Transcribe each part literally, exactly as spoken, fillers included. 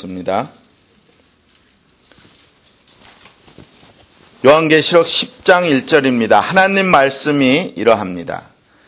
읽겠습니다. 요한계시록 십 장 일 절입니다. 하나님 말씀이 이러합니다.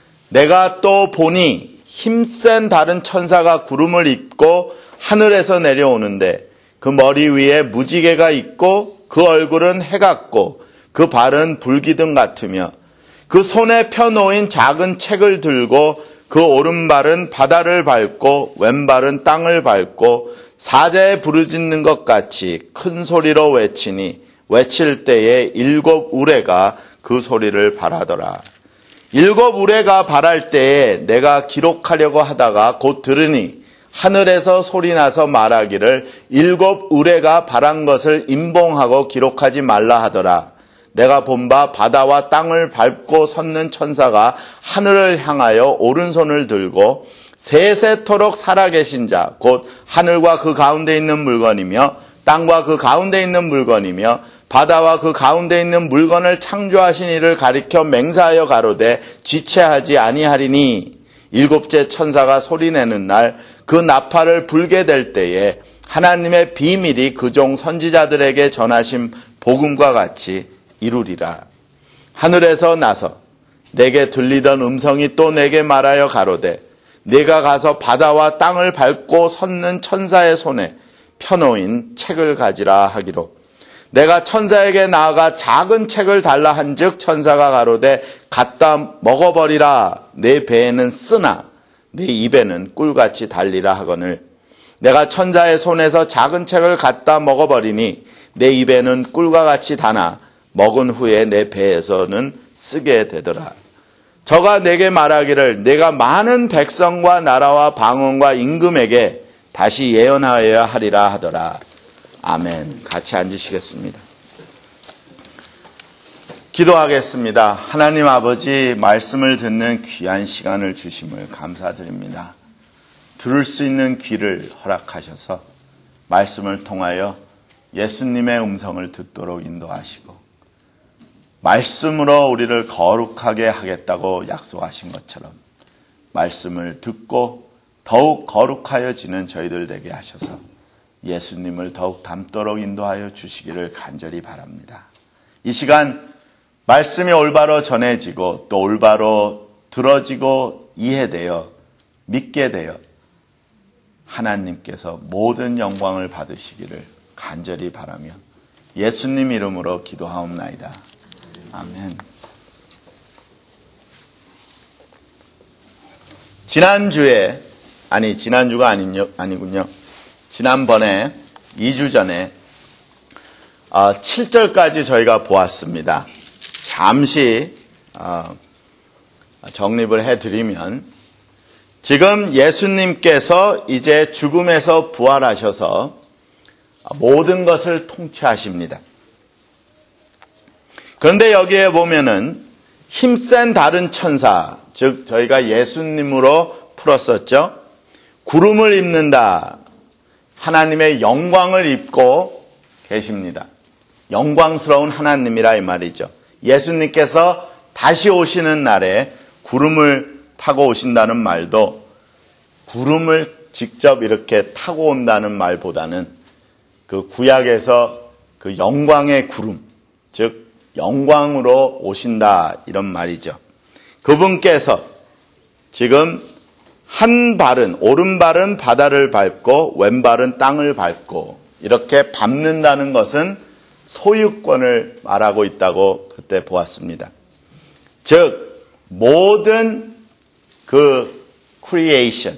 내가 또 보니 힘센 다른 천사가 구름을 입고 하늘에서 내려오는데 그 머리 위에 무지개가 있고 그 얼굴은 해 같고 그 발은 불기둥 같으며 그 손에 펴놓인 작은 책을 들고 그 오른발은 바다를 밟고 왼발은 땅을 밟고 사자에 부르짖는 것 같이 큰 소리로 외치니 외칠 때에 일곱 우레가 그 소리를 발하더라. 일곱 우레가 발할 때에 내가 기록하려고 하다가 곧 들으니 하늘에서 소리나서 말하기를 일곱 우레가 발한 것을 임봉하고 기록하지 말라 하더라. 내가 본 바 바다와 땅을 밟고 섰는 천사가 하늘을 향하여 오른손을 들고 세세토록 살아계신 자, 곧 하늘과 그 가운데 있는 물건이며 땅과 그 가운데 있는 물건이며 바다와 그 가운데 있는 물건을 창조하신 이를 가리켜 맹세하여 가로되 지체하지 아니하리니 일곱째 천사가 소리내는 날 그 나팔을 불게 될 때에 하나님의 비밀이 그종 선지자들에게 전하신 복음과 같이 이루리라. 하늘에서 나서 내게 들리던 음성이 또 내게 말하여 가로되 네가 가서 바다와 땅을 밟고 섰는 천사의 손에 펴놓인 책을 가지라 하기로 내가 천사에게 나아가 작은 책을 달라 한즉 천사가 가로되 갖다 먹어버리라. 내 배에는 쓰나 내 입에는 꿀같이 달리라 하거늘 내가 천사의 손에서 작은 책을 갖다 먹어버리니 내 입에는 꿀과 같이 다나 먹은 후에 내 배에서는 쓰게 되더라. 저가 내게 말하기를 내가 많은 백성과 나라와 방언과 임금에게 다시 예언하여야 하리라 하더라. 아멘. 같이 앉으시겠습니다. 기도하겠습니다. 하나님 아버지, 말씀을 듣는 귀한 시간을 주심을 감사드립니다. 들을 수 있는 귀를 허락하셔서 말씀을 통하여 예수님의 음성을 듣도록 인도하시고 말씀으로 우리를 거룩하게 하겠다고 약속하신 것처럼 말씀을 듣고 더욱 거룩하여지는 저희들 되게 하셔서 예수님을 더욱 닮도록 인도하여 주시기를 간절히 바랍니다. 이 시간 말씀이 올바로 전해지고 또 올바로 들어지고 이해되어 믿게 되어 하나님께서 모든 영광을 받으시기를 간절히 바라며 예수님 이름으로 기도하옵나이다. 아멘. 지난주에, 아니 지난주가 아니요, 아니군요. 지난번에 이 주 전에 칠 절까지 저희가 보았습니다. 잠시 정립을 해드리면 지금 예수님께서 이제 죽음에서 부활하셔서 모든 것을 통치하십니다. 그런데 여기에 보면은 힘센 다른 천사, 즉 저희가 예수님으로 풀었었죠. 구름을 입는다. 하나님의 영광을 입고 계십니다. 영광스러운 하나님이라 이 말이죠. 예수님께서 다시 오시는 날에 구름을 타고 오신다는 말도 구름을 직접 이렇게 타고 온다는 말보다는 그 구약에서 그 영광의 구름, 즉 영광으로 오신다 이런 말이죠. 그분께서 지금 한 발은 오른발은 바다를 밟고 왼발은 땅을 밟고 이렇게 밟는다는 것은 소유권을 말하고 있다고 그때 보았습니다. 즉 모든 그 크리에이션,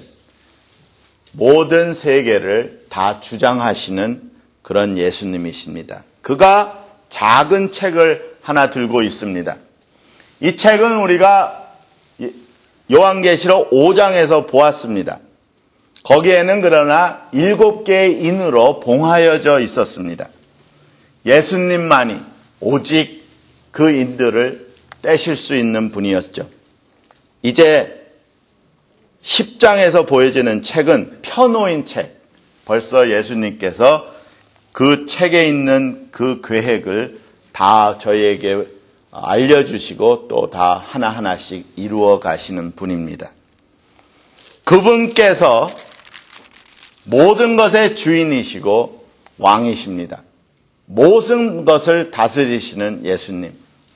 모든 세계를 다 주장하시는 그런 예수님이십니다. 그가 작은 책을 하나 들고 있습니다. 이 책은 우리가 요한계시록 오 장에서 보았습니다. 거기에는 그러나 일곱 개의 인으로 봉하여져 있었습니다. 예수님만이 오직 그 인들을 떼실 수 있는 분이었죠. 이제 십 장에서 보여지는 책은 펴놓인 책. 벌써 예수님께서 그 책에 있는 그 계획을 다 저희에게 알려주시고 또 다 하나하나씩 이루어 가시는 분입니다. 그분께서 모든 것의 주인이시고 왕이십니다. 모든 것을 다스리시는 예수님.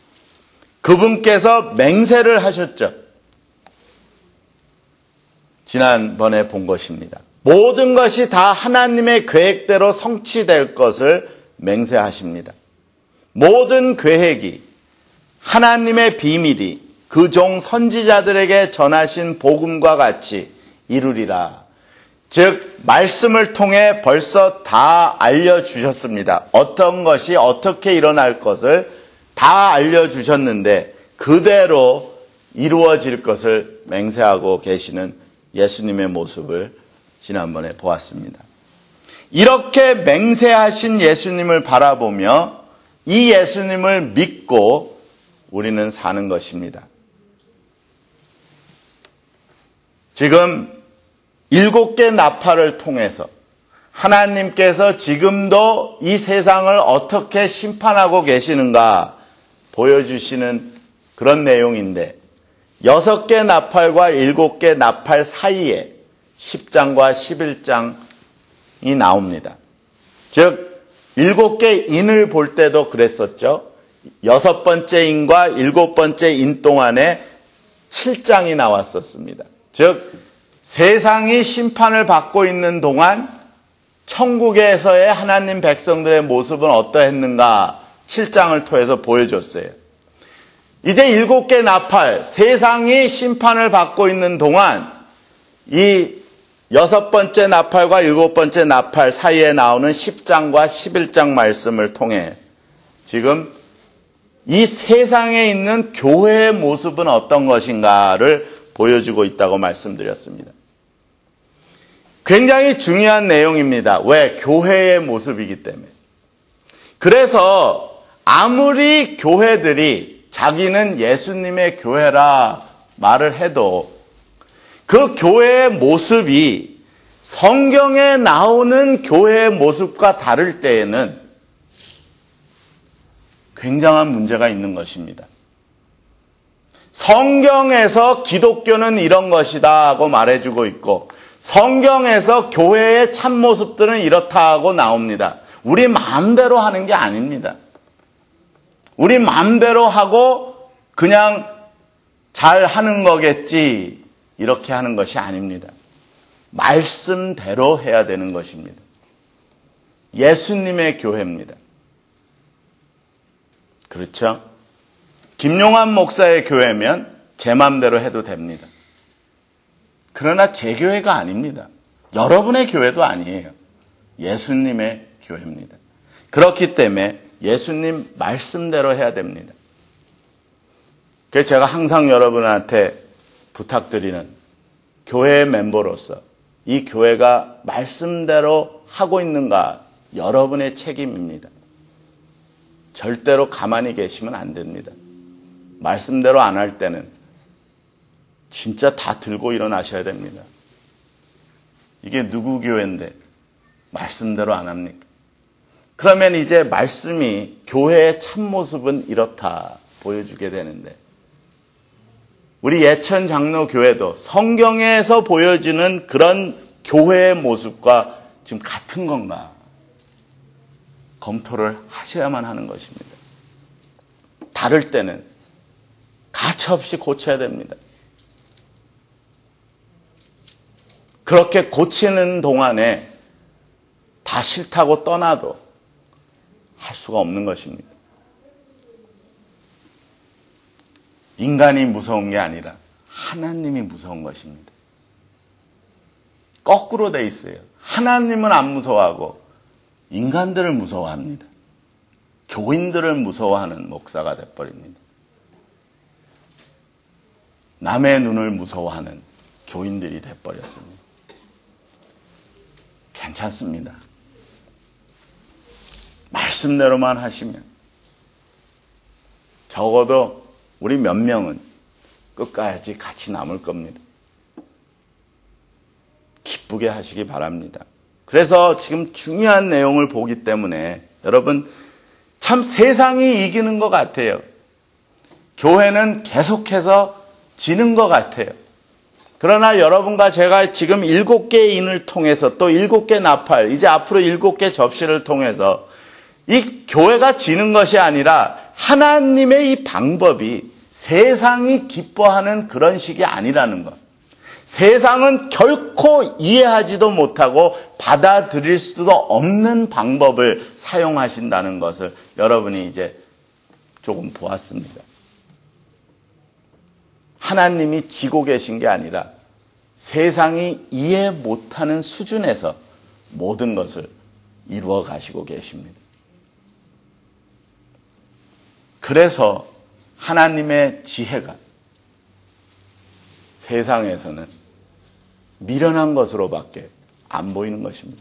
그분께서 맹세를 하셨죠. 지난번에 본 것입니다. 모든 것이 다 하나님의 계획대로 성취될 것을 맹세하십니다. 모든 계획이 하나님의 비밀이 그 종 선지자들에게 전하신 복음과 같이 이루리라. 즉 말씀을 통해 벌써 다 알려주셨습니다. 어떤 것이 어떻게 일어날 것을 다 알려주셨는데 그대로 이루어질 것을 맹세하고 계시는 예수님의 모습을 지난번에 보았습니다. 이렇게 맹세하신 예수님을 바라보며 이 예수님을 믿고 우리는 사는 것입니다. 지금 일곱 개 나팔을 통해서 하나님께서 지금도 이 세상을 어떻게 심판하고 계시는가 보여주시는 그런 내용인데 여섯 개 나팔과 일곱 개 나팔 사이에 십 장과 십일 장이 나옵니다. 즉 일곱 개 인을 볼 때도 그랬었죠. 여섯 번째 인과 일곱 번째 인 동안에 칠 장이 나왔었습니다. 즉 세상이 심판을 받고 있는 동안 천국에서의 하나님 백성들의 모습은 어떠했는가 칠 장을 통해서 보여줬어요. 이제 일곱 개 나팔, 세상이 심판을 받고 있는 동안 이 여섯 번째 나팔과 일곱 번째 나팔 사이에 나오는 십 장과 십일 장 말씀을 통해 지금 이 세상에 있는 교회의 모습은 어떤 것인가를 보여주고 있다고 말씀드렸습니다. 굉장히 중요한 내용입니다. 왜? 교회의 모습이기 때문에. 그래서 아무리 교회들이 자기는 예수님의 교회라 말을 해도 그 교회의 모습이 성경에 나오는 교회의 모습과 다를 때에는 굉장한 문제가 있는 것입니다. 성경에서 기독교는 이런 것이다 하고 말해주고 있고 성경에서 교회의 참모습들은 이렇다 하고 나옵니다. 우리 마음대로 하는 게 아닙니다. 우리 마음대로 하고 그냥 잘 하는 거겠지 이렇게 하는 것이 아닙니다. 말씀대로 해야 되는 것입니다. 예수님의 교회입니다. 그렇죠? 김용환 목사의 교회면 제 마음대로 해도 됩니다. 그러나 제 교회가 아닙니다. 여러분의 교회도 아니에요. 예수님의 교회입니다. 그렇기 때문에 예수님 말씀대로 해야 됩니다. 그래서 제가 항상 여러분한테 부탁드리는 교회의 멤버로서 이 교회가 말씀대로 하고 있는가 여러분의 책임입니다. 절대로 가만히 계시면 안 됩니다. 말씀대로 안 할 때는 진짜 다 들고 일어나셔야 됩니다. 이게 누구 교회인데 말씀대로 안 합니까? 그러면 이제 말씀이 교회의 참모습은 이렇다 보여주게 되는데 우리 예천 장로교회도 성경에서 보여지는 그런 교회의 모습과 지금 같은 건가 검토를 하셔야만 하는 것입니다. 다를 때는 가차없이 고쳐야 됩니다. 그렇게 고치는 동안에 다 싫다고 떠나도 할 수가 없는 것입니다. 인간이 무서운 게 아니라 하나님이 무서운 것입니다. 거꾸로 돼 있어요. 하나님은 안 무서워하고 인간들을 무서워합니다. 교인들을 무서워하는 목사가 돼버립니다. 남의 눈을 무서워하는 교인들이 돼버렸습니다. 괜찮습니다. 말씀대로만 하시면 적어도 우리 몇 명은 끝까지 같이 남을 겁니다. 기쁘게 하시기 바랍니다. 그래서 지금 중요한 내용을 보기 때문에 여러분 참 세상이 이기는 것 같아요. 교회는 계속해서 지는 것 같아요. 그러나 여러분과 제가 지금 일곱 개의 인을 통해서 또 일곱 개 나팔, 이제 앞으로 일곱 개 접시를 통해서 이 교회가 지는 것이 아니라 하나님의 이 방법이 세상이 기뻐하는 그런 식이 아니라는 것. 세상은 결코 이해하지도 못하고 받아들일 수도 없는 방법을 사용하신다는 것을 여러분이 이제 조금 보았습니다. 하나님이 지고 계신 게 아니라 세상이 이해 못하는 수준에서 모든 것을 이루어 가시고 계십니다. 그래서 하나님의 지혜가 세상에서는 미련한 것으로밖에 안 보이는 것입니다.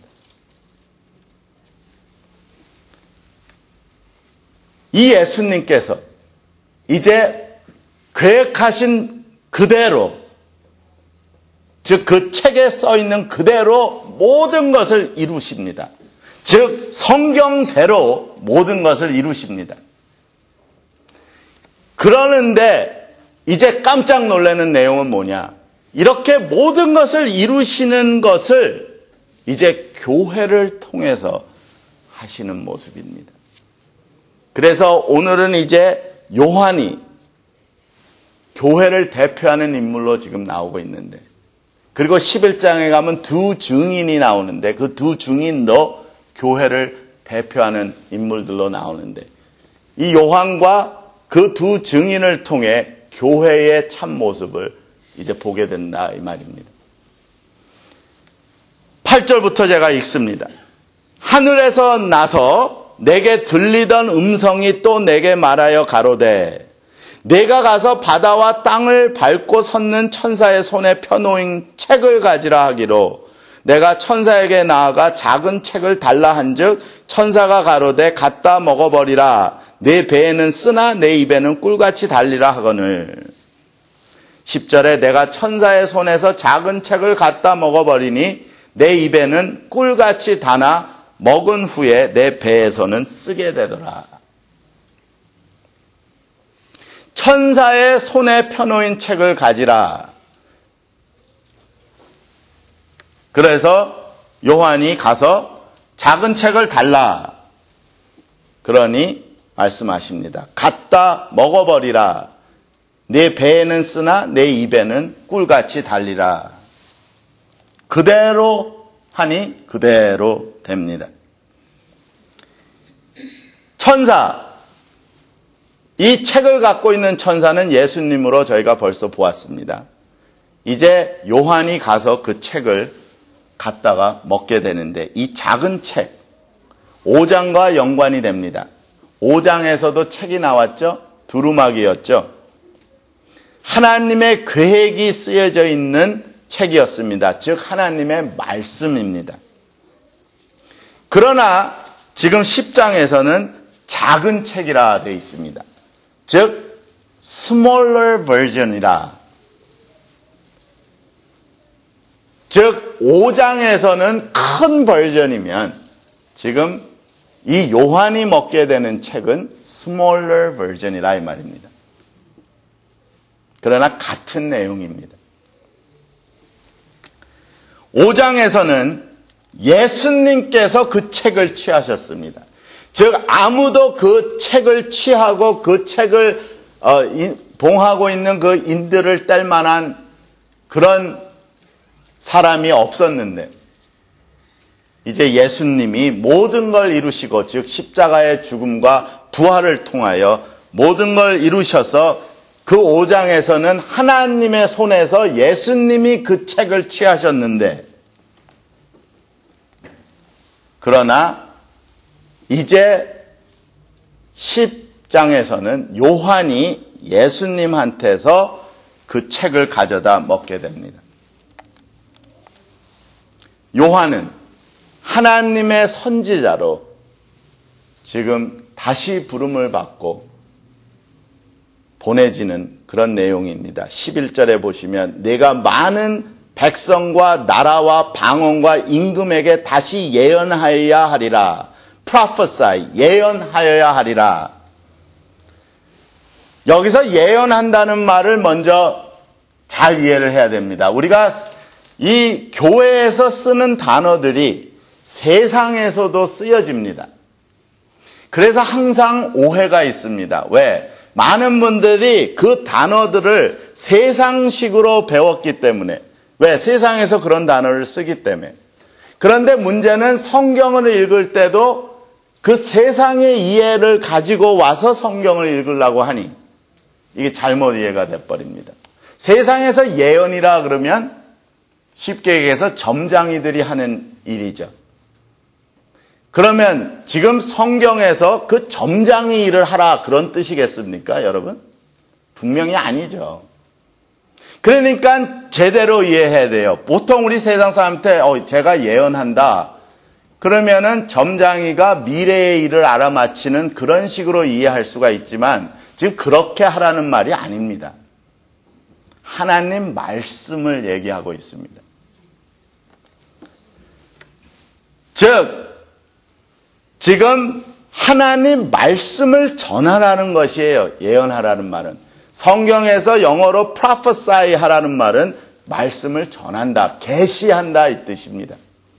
이 예수님께서 이제 계획하신 그대로, 즉 그 책에 써 있는 그대로 모든 것을 이루십니다. 즉 성경대로 모든 것을 이루십니다. 그러는데 이제 깜짝 놀라는 내용은 뭐냐? 이렇게 모든 것을 이루시는 것을 이제 교회를 통해서 하시는 모습입니다. 그래서 오늘은 이제 요한이 교회를 대표하는 인물로 지금 나오고 있는데, 그리고 십일 장에 가면 두 증인이 나오는데 그 두 증인도 교회를 대표하는 인물들로 나오는데, 이 요한과 그 두 증인을 통해 교회의 참모습을 이제 보게 된다 이 말입니다. 팔 절부터 제가 읽습니다. 하늘에서 나서 내게 들리던 음성이 또 내게 말하여 가로되 내가 가서 바다와 땅을 밟고 섰는 천사의 손에 펴놓은 책을 가지라 하기로 내가 천사에게 나아가 작은 책을 달라 한즉 천사가 가로되 갖다 먹어버리라. 내 배에는 쓰나 내 입에는 꿀같이 달리라 하거늘. 십 절에 내가 천사의 손에서 작은 책을 갖다 먹어버리니 내 입에는 꿀같이 다나 먹은 후에 내 배에서는 쓰게 되더라. 천사의 손에 펴놓인 책을 가지라. 그래서 요한이 가서 작은 책을 달라. 그러니 말씀하십니다. 갖다 먹어버리라. 내 배에는 쓰나 내 입에는 꿀같이 달리라. 그대로 하니 그대로 됩니다. 천사, 이 책을 갖고 있는 천사는 예수님으로 저희가 벌써 보았습니다. 이제 요한이 가서 그 책을 갖다가 먹게 되는데 이 작은 책, 오 장과 연관이 됩니다. 오 장에서도 책이 나왔죠? 두루마기였죠? 하나님의 계획이 쓰여져 있는 책이었습니다. 즉 하나님의 말씀입니다. 그러나 지금 십 장에서는 작은 책이라 되어 있습니다. 즉 smaller version이라. 즉 오 장에서는 큰 버전이면 지금 이 요한이 먹게 되는 책은 smaller version이라 이 말입니다. 그러나 같은 내용입니다. 오 장에서는 예수님께서 그 책을 취하셨습니다. 즉 아무도 그 책을 취하고 그 책을 어, 인, 봉하고 있는 그 인들을 뗄 만한 그런 사람이 없었는데 이제 예수님이 모든 걸 이루시고 즉 십자가의 죽음과 부활을 통하여 모든 걸 이루셔서 그 오 장에서는 하나님의 손에서 예수님이 그 책을 취하셨는데 그러나 이제 십 장에서는 요한이 예수님한테서 그 책을 가져다 먹게 됩니다. 요한은 하나님의 선지자로 지금 다시 부름을 받고 보내지는 그런 내용입니다. 십일 절에 보시면 내가 많은 백성과 나라와 방언과 임금에게 다시 예언하여야 하리라. prophesy, 예언하여야 하리라. 여기서 예언한다는 말을 먼저 잘 이해를 해야 됩니다. 우리가 이 교회에서 쓰는 단어들이 세상에서도 쓰여집니다. 그래서 항상 오해가 있습니다. 왜? 많은 분들이 그 단어들을 세상식으로 배웠기 때문에, 왜? 세상에서 그런 단어를 쓰기 때문에. 그런데 문제는 성경을 읽을 때도 그 세상의 이해를 가지고 와서 성경을 읽으려고 하니 이게 잘못 이해가 돼버립니다. 세상에서 예언이라 그러면 쉽게 얘기해서 점장이들이 하는 일이죠. 그러면 지금 성경에서 그 점장이 일을 하라 그런 뜻이겠습니까, 여러분? 분명히 아니죠. 그러니까 제대로 이해해야 돼요. 보통 우리 세상 사람한테 어, 제가 예언한다. 그러면은 점장이가 미래의 일을 알아맞히는 그런 식으로 이해할 수가 있지만 지금 그렇게 하라는 말이 아닙니다. 하나님 말씀을 얘기하고 있습니다. 즉 지금 하나님 말씀을 전하라는 것이에요. 예언하라는 말은. 성경에서 영어로 prophesy 하라는 말은 말씀을 전한다, 계시한다 이 뜻입니다.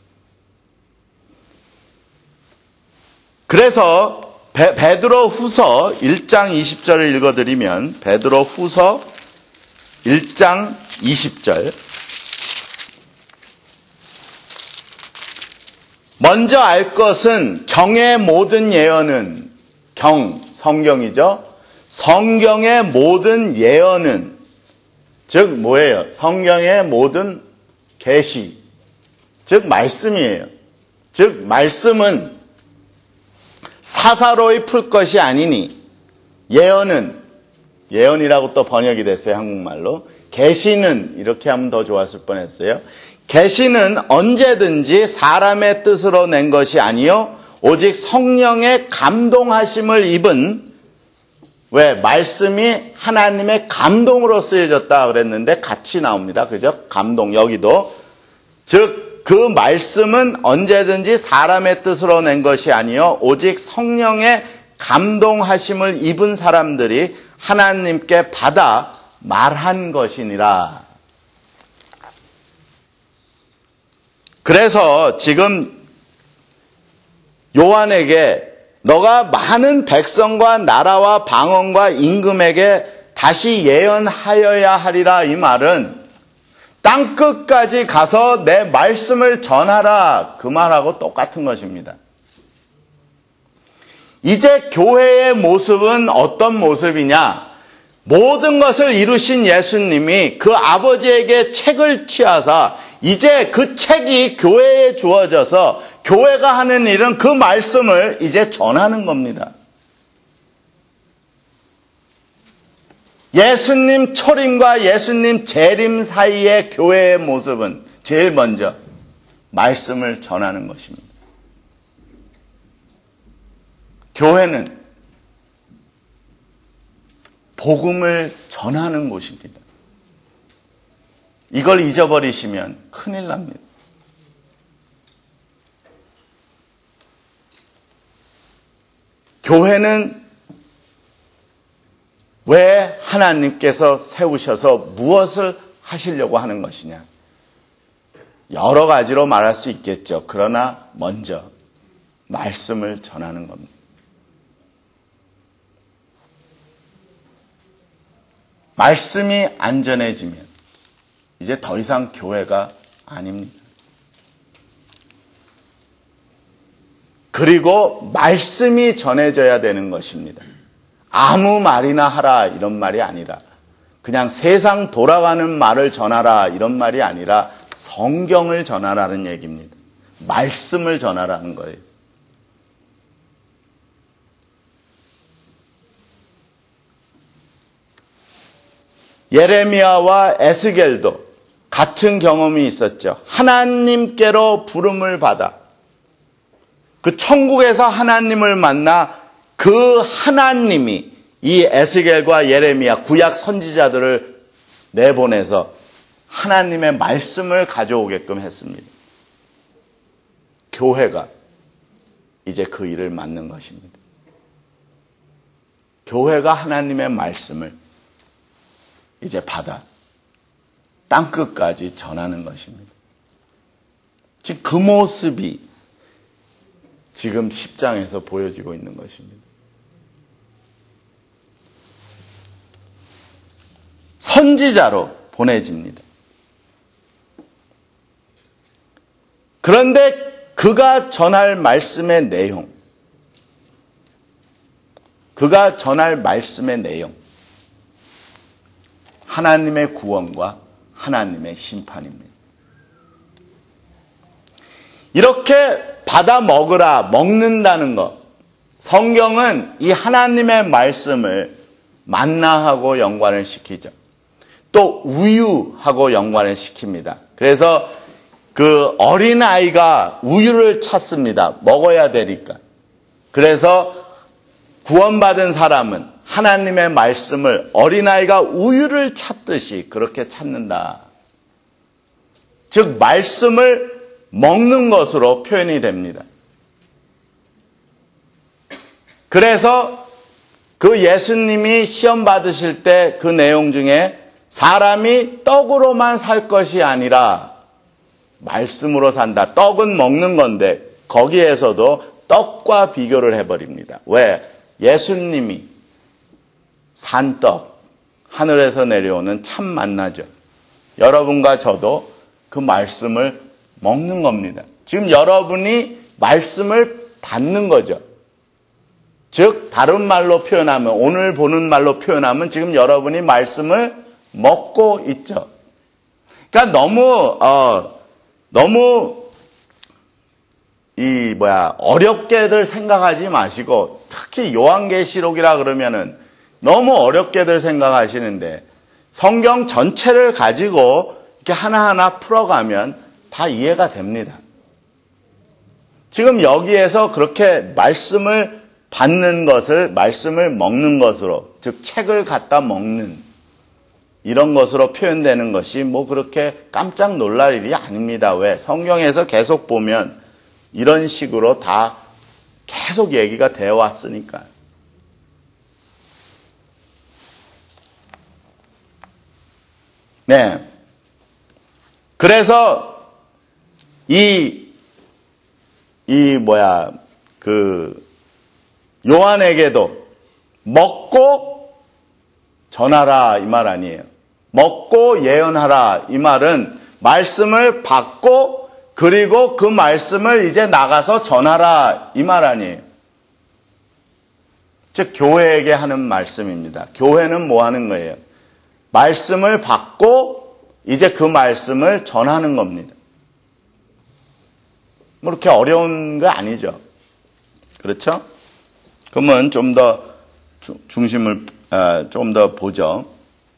그래서 베, 베드로 후서 일 장 이십 절을 읽어드리면 베드로 후서 일 장 이십 절 먼저 알 것은 경의 모든 예언은 경, 성경이죠. 성경의 모든 예언은 즉 뭐예요? 성경의 모든 계시, 즉 말씀이에요. 즉 말씀은 사사로이 풀 것이 아니니 예언은 예언이라고 또 번역이 됐어요. 한국말로. 계시는 이렇게 하면 더 좋았을 뻔했어요. 계시는 언제든지 사람의 뜻으로 낸 것이 아니요 오직 성령의 감동하심을 입은, 왜? 말씀이 하나님의 감동으로 쓰여졌다 그랬는데 같이 나옵니다. 그죠? 감동 여기도. 즉 그 말씀은 언제든지 사람의 뜻으로 낸 것이 아니요 오직 성령의 감동하심을 입은 사람들이 하나님께 받아 말한 것이니라. 그래서 지금 요한에게 너가 많은 백성과 나라와 방언과 임금에게 다시 예언하여야 하리라 이 말은 땅끝까지 가서 내 말씀을 전하라 그 말하고 똑같은 것입니다. 이제 교회의 모습은 어떤 모습이냐? 모든 것을 이루신 예수님이 그 아버지에게 책을 취하사 이제 그 책이 교회에 주어져서 교회가 하는 일은 그 말씀을 이제 전하는 겁니다. 예수님 초림과 예수님 재림 사이의 교회의 모습은 제일 먼저 말씀을 전하는 것입니다. 교회는 복음을 전하는 곳입니다. 이걸 잊어버리시면 큰일 납니다. 교회는 왜 하나님께서 세우셔서 무엇을 하시려고 하는 것이냐? 여러 가지로 말할 수 있겠죠. 그러나 먼저 말씀을 전하는 겁니다. 말씀이 안전해지면 이제 더 이상 교회가 아닙니다. 그리고 말씀이 전해져야 되는 것입니다. 아무 말이나 하라 이런 말이 아니라, 그냥 세상 돌아가는 말을 전하라 이런 말이 아니라 성경을 전하라는 얘기입니다. 말씀을 전하라는 거예요. 예레미야와 에스겔도 같은 경험이 있었죠. 하나님께로 부름을 받아 그 천국에서 하나님을 만나 그 하나님이 이 에스겔과 예레미야 구약 선지자들을 내보내서 하나님의 말씀을 가져오게끔 했습니다. 교회가 이제 그 일을 맡는 것입니다. 교회가 하나님의 말씀을 이제 받아 땅끝까지 전하는 것입니다. 지금 그 모습이 지금 십 장에서 보여지고 있는 것입니다. 선지자로 보내집니다. 그런데 그가 전할 말씀의 내용, 그가 전할 말씀의 내용, 하나님의 구원과 하나님의 심판입니다. 이렇게 받아 먹으라, 먹는다는 것, 성경은 이 하나님의 말씀을 만나하고 연관을 시키죠. 또 우유하고 연관을 시킵니다. 그래서 그 어린아이가 우유를 찾습니다. 먹어야 되니까. 그래서 구원받은 사람은 하나님의 말씀을 어린아이가 우유를 찾듯이 그렇게 찾는다. 즉 말씀을 먹는 것으로 표현이 됩니다. 그래서 그 예수님이 시험 받으실 때 그 내용 중에 사람이 떡으로만 살 것이 아니라 말씀으로 산다. 떡은 먹는 건데 거기에서도 떡과 비교를 해버립니다. 왜? 예수님이 산 떡, 하늘에서 내려오는 참 만나죠. 여러분과 저도 그 말씀을 먹는 겁니다. 지금 여러분이 말씀을 받는 거죠. 즉 다른 말로 표현하면, 오늘 보는 말로 표현하면 지금 여러분이 말씀을 먹고 있죠. 그러니까 너무 어 너무 이 뭐야 어렵게들 생각하지 마시고, 특히 요한계시록이라 그러면은 너무 어렵게들 생각하시는데 성경 전체를 가지고 이렇게 하나하나 풀어가면 다 이해가 됩니다. 지금 여기에서 그렇게 말씀을 받는 것을 말씀을 먹는 것으로, 즉 책을 갖다 먹는 이런 것으로 표현되는 것이 뭐 그렇게 깜짝 놀랄 일이 아닙니다. 왜? 성경에서 계속 보면 이런 식으로 다 계속 얘기가 되어 왔으니까. 네. 그래서 이, 이 뭐야, 그, 요한에게도 먹고 전하라 이 말 아니에요. 먹고 예언하라 이 말은 말씀을 받고 그리고 그 말씀을 이제 나가서 전하라 이 말 아니에요. 즉 교회에게 하는 말씀입니다. 교회는 뭐 하는 거예요? 말씀을 받고 이제 그 말씀을 전하는 겁니다. 뭐 그렇게 어려운 거 아니죠. 그렇죠? 그러면 좀 더 중심을 좀 더 보죠.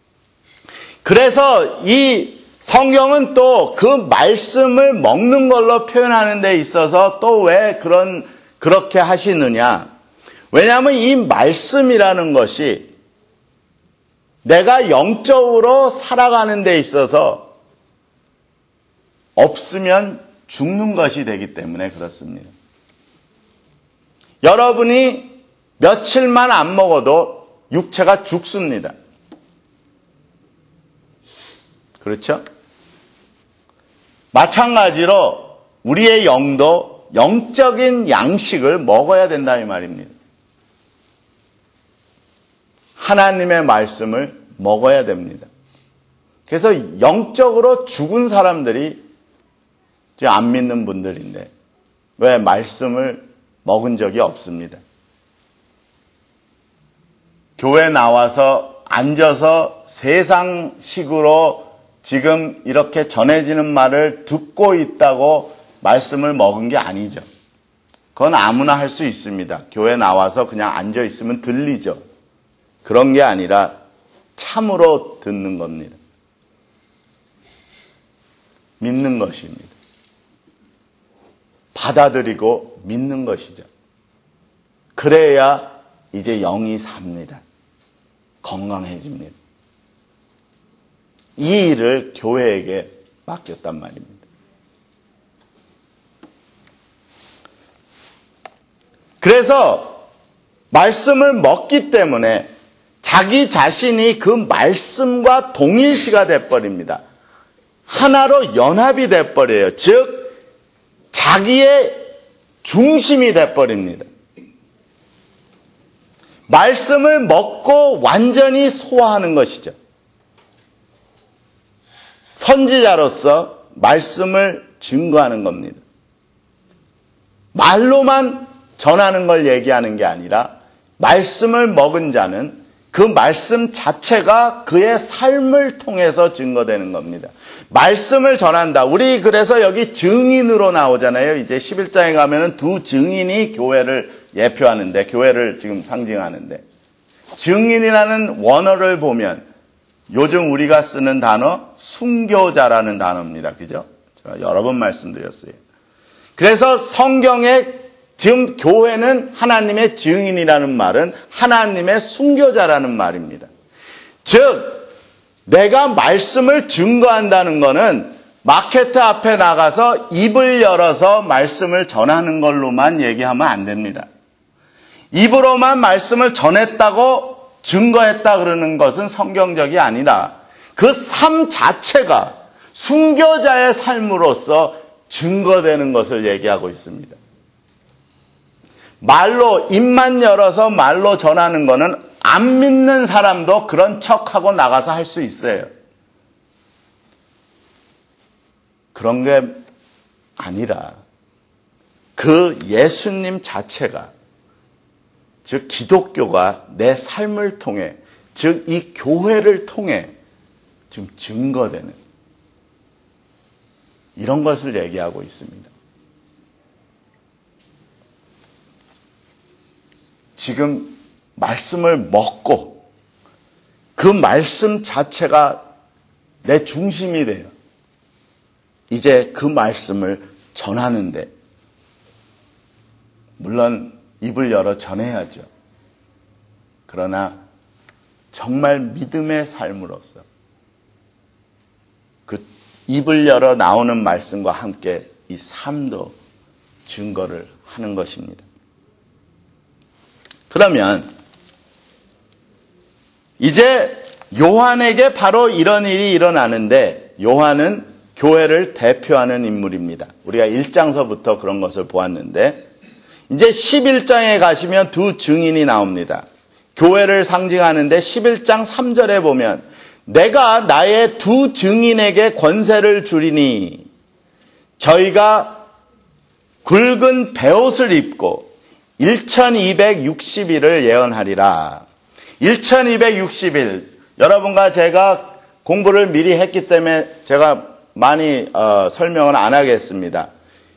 그래서 이 성경은 또 그 말씀을 먹는 걸로 표현하는 데 있어서 또 왜 그런 그렇게 하시느냐? 왜냐하면 이 말씀이라는 것이 내가 영적으로 살아가는 데 있어서 없으면 죽는 것이 되기 때문에 그렇습니다. 여러분이 며칠만 안 먹어도 육체가 죽습니다. 그렇죠? 마찬가지로 우리의 영도 영적인 양식을 먹어야 된다 이 말입니다. 하나님의 말씀을 먹어야 됩니다. 그래서 영적으로 죽은 사람들이 이제 안 믿는 분들인데 왜 말씀을 먹은 적이 없습니다. 교회 나와서 앉아서 세상식으로 지금 이렇게 전해지는 말을 듣고 있다고 말씀을 먹은 게 아니죠. 그건 아무나 할 수 있습니다. 교회 나와서 그냥 앉아 있으면 들리죠. 그런 게 아니라 참으로 듣는 겁니다. 믿는 것입니다. 받아들이고 믿는 것이죠. 그래야 이제 영이 삽니다. 건강해집니다. 이 일을 교회에게 맡겼단 말입니다. 그래서 말씀을 먹기 때문에 자기 자신이 그 말씀과 동일시가 돼버립니다. 하나로 연합이 돼버려요. 즉 자기의 중심이 돼버립니다. 말씀을 먹고 완전히 소화하는 것이죠. 선지자로서 말씀을 증거하는 겁니다. 말로만 전하는 걸 얘기하는 게 아니라 말씀을 먹은 자는 그 말씀 자체가 그의 삶을 통해서 증거되는 겁니다. 말씀을 전한다. 우리 그래서 여기 증인으로 나오잖아요. 이제 십일 장에 가면은 두 증인이 교회를 예표하는데, 교회를 지금 상징하는데, 증인이라는 원어를 보면 요즘 우리가 쓰는 단어 순교자라는 단어입니다. 그죠? 제가 여러 번 말씀드렸어요. 그래서 성경에 지금 교회는 하나님의 증인이라는 말은 하나님의 순교자라는 말입니다. 즉 내가 말씀을 증거한다는 것은 마케트 앞에 나가서 입을 열어서 말씀을 전하는 걸로만 얘기하면 안 됩니다. 입으로만 말씀을 전했다고 증거했다 그러는 것은 성경적이 아니라 그 삶 자체가 순교자의 삶으로서 증거되는 것을 얘기하고 있습니다. 말로 입만 열어서 말로 전하는 것은 안 믿는 사람도 그런 척하고 나가서 할 수 있어요. 그런 게 아니라 그 예수님 자체가, 즉 기독교가 내 삶을 통해, 즉 이 교회를 통해 지금 증거되는 이런 것을 얘기하고 있습니다. 지금 말씀을 먹고 그 말씀 자체가 내 중심이 돼요. 이제 그 말씀을 전하는데, 물론 입을 열어 전해야죠. 그러나 정말 믿음의 삶으로서 그 입을 열어 나오는 말씀과 함께 이 삶도 증거를 하는 것입니다. 그러면 이제 요한에게 바로 이런 일이 일어나는데, 요한은 교회를 대표하는 인물입니다. 우리가 일 장서부터 그런 것을 보았는데, 이제 십일 장에 가시면 두 증인이 나옵니다. 교회를 상징하는데 십일 장 삼 절에 보면 내가 나의 두 증인에게 권세를 주리니 저희가 굵은 베옷을 입고 천이백육십 일을 예언하리라. 천이백육십 일, 여러분과 제가 공부를 미리 했기 때문에 제가 많이 어, 설명을 안 하겠습니다.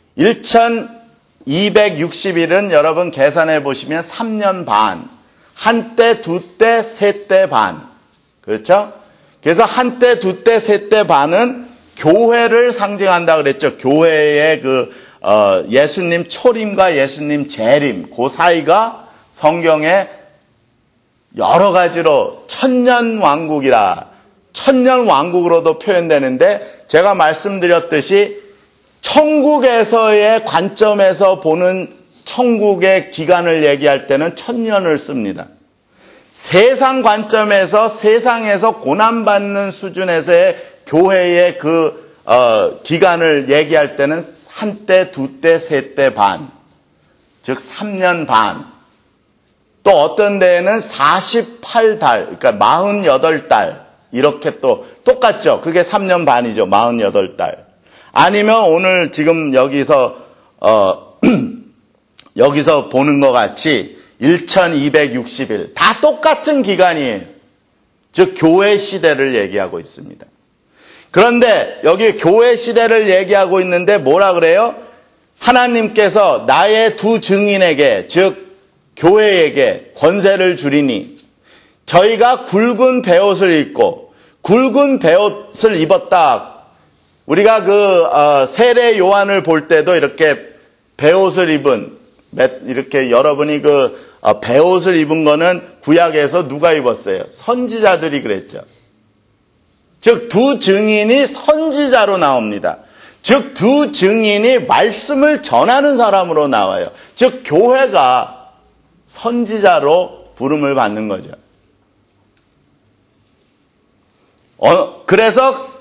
천이백육십 일은 여러분 계산해 보시면 삼 년 반, 한때, 두때, 세때 반. 그렇죠? 그래서 한때, 두때, 세때 반은 교회를 상징한다 그랬죠. 교회의 그 어, 예수님 초림과 예수님 재림, 그 사이가 성경에 여러 가지로 천년 왕국이라, 천년 왕국으로도 표현되는데, 제가 말씀드렸듯이 천국에서의 관점에서 보는 천국의 기간을 얘기할 때는 천년을 씁니다. 세상 관점에서, 세상에서 고난받는 수준에서의 교회의 그 어, 기간을 얘기할 때는 한때, 두때, 세때 반, 즉 삼 년 반. 또 어떤 데에는 사십팔 달, 그러니까 사십팔 달, 이렇게 또 똑같죠. 그게 삼 년 반이죠. 사십팔 달. 아니면 오늘 지금 여기서 어 여기서 보는 것 같이 천이백육십 일, 다 똑같은 기간이에요. 즉 교회 시대를 얘기하고 있습니다. 그런데 여기 교회 시대를 얘기하고 있는데 뭐라 그래요? 하나님께서 나의 두 증인에게, 즉 교회에게 권세를 주리니 저희가 굵은 베옷을 입고, 굵은 베옷을 입었다. 우리가 그 어, 세례 요한을 볼 때도 이렇게 베옷을 입은, 이렇게 여러분이 그 어, 베옷을 입은 거는 구약에서 누가 입었어요? 선지자들이 그랬죠. 즉 두 증인이 선지자로 나옵니다. 즉 두 증인이 말씀을 전하는 사람으로 나와요. 즉 교회가 선지자로 부름을 받는 거죠. 어, 그래서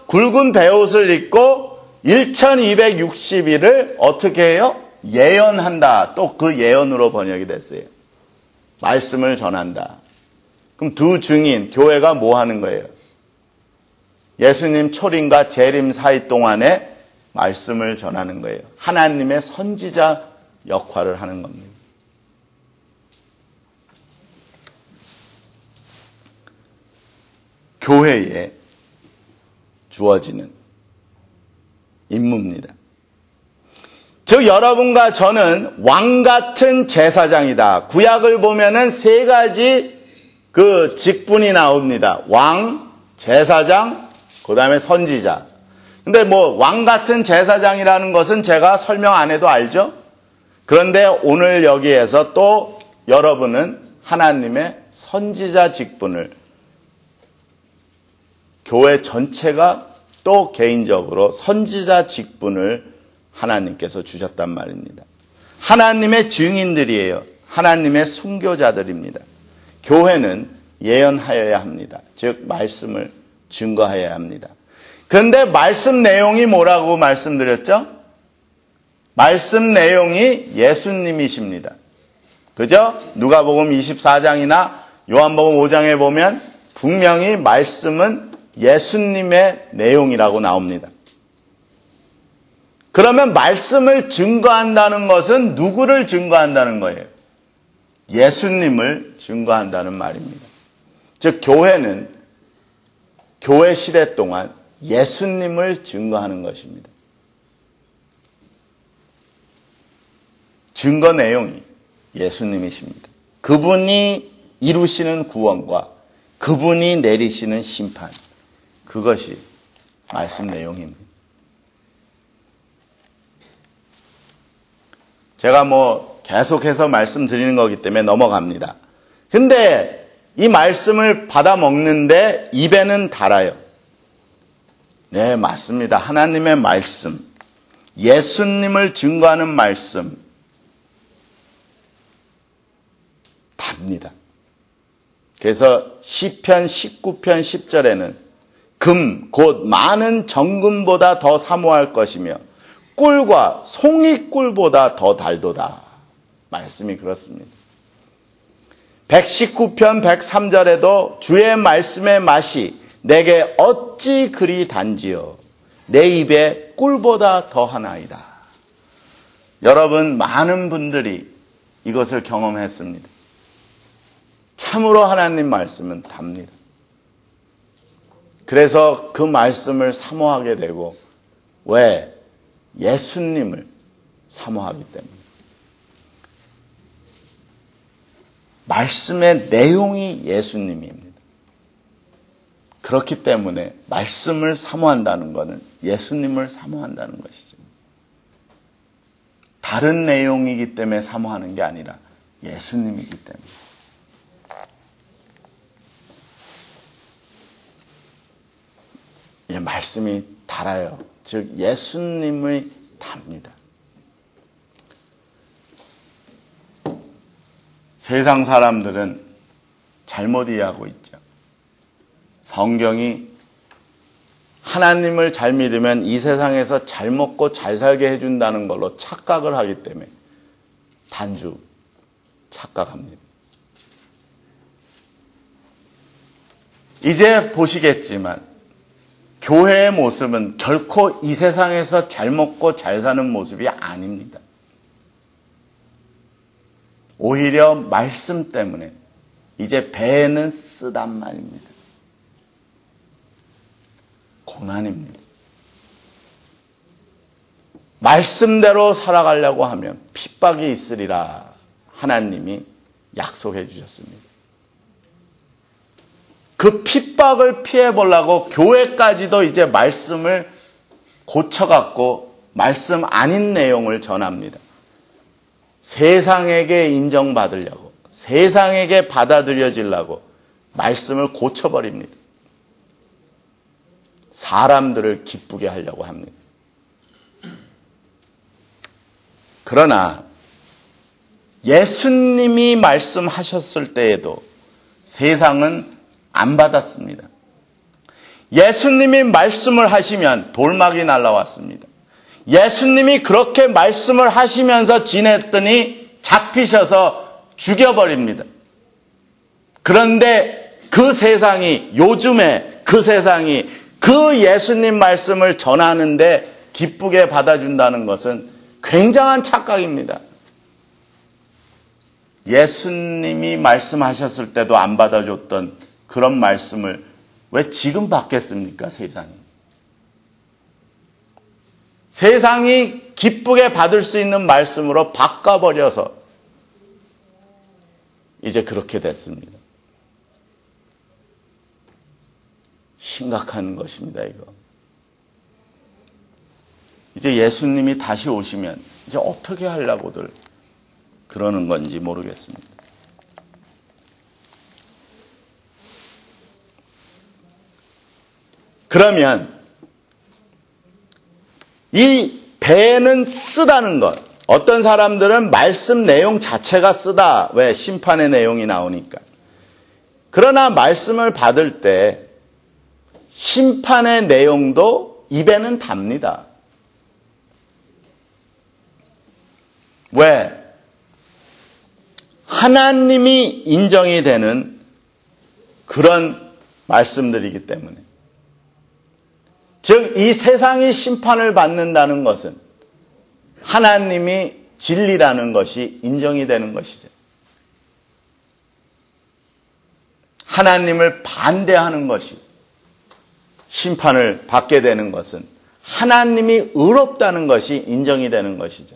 굵은 베옷을 입고 천이백육십 일을 어떻게 해요? 예언한다. 또 그 예언으로 번역이 됐어요. 말씀을 전한다. 그럼 두 증인, 교회가 뭐 하는 거예요? 예수님 초림과 재림 사이 동안에 말씀을 전하는 거예요. 하나님의 선지자 역할을 하는 겁니다. 교회에 주어지는 임무입니다. 즉 여러분과 저는 왕 같은 제사장이다. 구약을 보면은 세 가지 그 직분이 나옵니다. 왕, 제사장, 그 다음에 선지자. 근데 뭐 왕 같은 제사장이라는 것은 제가 설명 안 해도 알죠? 그런데 오늘 여기에서 또 여러분은 하나님의 선지자 직분을 교회 전체가 또 개인적으로 선지자 직분을 하나님께서 주셨단 말입니다. 하나님의 증인들이에요. 하나님의 순교자들입니다. 교회는 예언하여야 합니다. 즉 말씀을 증거하여야 합니다. 그런데 말씀 내용이 뭐라고 말씀드렸죠? 말씀 내용이 예수님이십니다. 그죠? 누가복음 이십사 장이나 요한복음 오 장에 보면 분명히 말씀은 예수님의 내용이라고 나옵니다. 그러면 말씀을 증거한다는 것은 누구를 증거한다는 거예요? 예수님을 증거한다는 말입니다. 즉 교회는 교회 시대 동안 예수님을 증거하는 것입니다. 증거 내용이 예수님이십니다. 그분이 이루시는 구원과 그분이 내리시는 심판, 그것이 말씀 내용입니다. 제가 뭐 계속해서 말씀드리는 거기 때문에 넘어갑니다. 근데 이 말씀을 받아 먹는데 입에는 달아요. 네, 맞습니다. 하나님의 말씀, 예수님을 증거하는 말씀, 답니다. 그래서 시편 십구 편 십 절에는 금, 곧 많은 정금보다 더 사모할 것이며 꿀과 송이꿀보다 더 달도다. 말씀이 그렇습니다. 백십구 편 백삼 절에도 주의 말씀의 맛이 내게 어찌 그리 단지요. 내 입에 꿀보다 더하나이다. 여러분 많은 분들이 이것을 경험했습니다. 참으로 하나님 말씀은 답니다. 그래서 그 말씀을 사모하게 되고, 왜? 예수님을 사모하기 때문에. 말씀의 내용이 예수님입니다. 그렇기 때문에 말씀을 사모한다는 것은 예수님을 사모한다는 것이죠. 다른 내용이기 때문에 사모하는 게 아니라 예수님이기 때문에. 예, 말씀이 달아요. 즉 예수님의 답니다. 세상 사람들은 잘못 이해하고 있죠. 성경이 하나님을 잘 믿으면 이 세상에서 잘 먹고 잘 살게 해준다는 걸로 착각을 하기 때문에 단주 착각합니다. 이제 보시겠지만 교회의 모습은 결코 이 세상에서 잘 먹고 잘 사는 모습이 아닙니다. 오히려 말씀 때문에 이제 배는 쓰단 말입니다. 고난입니다. 말씀대로 살아가려고 하면 핍박이 있으리라 하나님이 약속해 주셨습니다. 그 핍박을 피해보려고 교회까지도 이제 말씀을 고쳐갖고 말씀 아닌 내용을 전합니다. 세상에게 인정받으려고, 세상에게 받아들여지려고 말씀을 고쳐버립니다. 사람들을 기쁘게 하려고 합니다. 그러나 예수님이 말씀하셨을 때에도 세상은 안 받았습니다. 예수님이 말씀을 하시면 돌막이 날라왔습니다. 예수님이 그렇게 말씀을 하시면서 지냈더니 잡히셔서 죽여버립니다. 그런데 그 세상이, 요즘에 그 세상이 그 예수님 말씀을 전하는데 기쁘게 받아준다는 것은 굉장한 착각입니다. 예수님이 말씀하셨을 때도 안 받아줬던 그런 말씀을 왜 지금 받겠습니까, 세상이? 세상이 기쁘게 받을 수 있는 말씀으로 바꿔버려서 이제 그렇게 됐습니다. 심각한 것입니다, 이거. 이제 예수님이 다시 오시면 이제 어떻게 하려고들 그러는 건지 모르겠습니다. 그러면 이 배는 쓰다는 것, 어떤 사람들은 말씀 내용 자체가 쓰다. 왜? 심판의 내용이 나오니까. 그러나 말씀을 받을 때 심판의 내용도 입에는 답니다. 왜? 하나님이 인정이 되는 그런 말씀들이기 때문에. 즉, 이 세상이 심판을 받는다는 것은 하나님이 진리라는 것이 인정이 되는 것이죠. 하나님을 반대하는 것이 심판을 받게 되는 것은 하나님이 의롭다는 것이 인정이 되는 것이죠.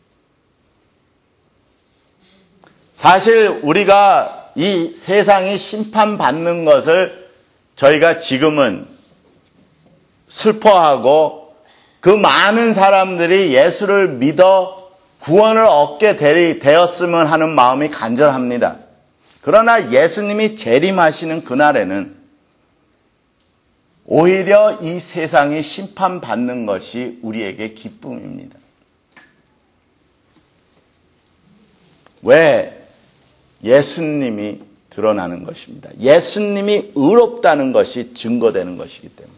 사실 우리가 이 세상이 심판받는 것을 저희가 지금은 슬퍼하고 그 많은 사람들이 예수를 믿어 구원을 얻게 되었으면 하는 마음이 간절합니다. 그러나 예수님이 재림하시는 그날에는 오히려 이 세상이 심판받는 것이 우리에게 기쁨입니다. 왜? 예수님이 드러나는 것입니다. 예수님이 의롭다는 것이 증거되는 것이기 때문에.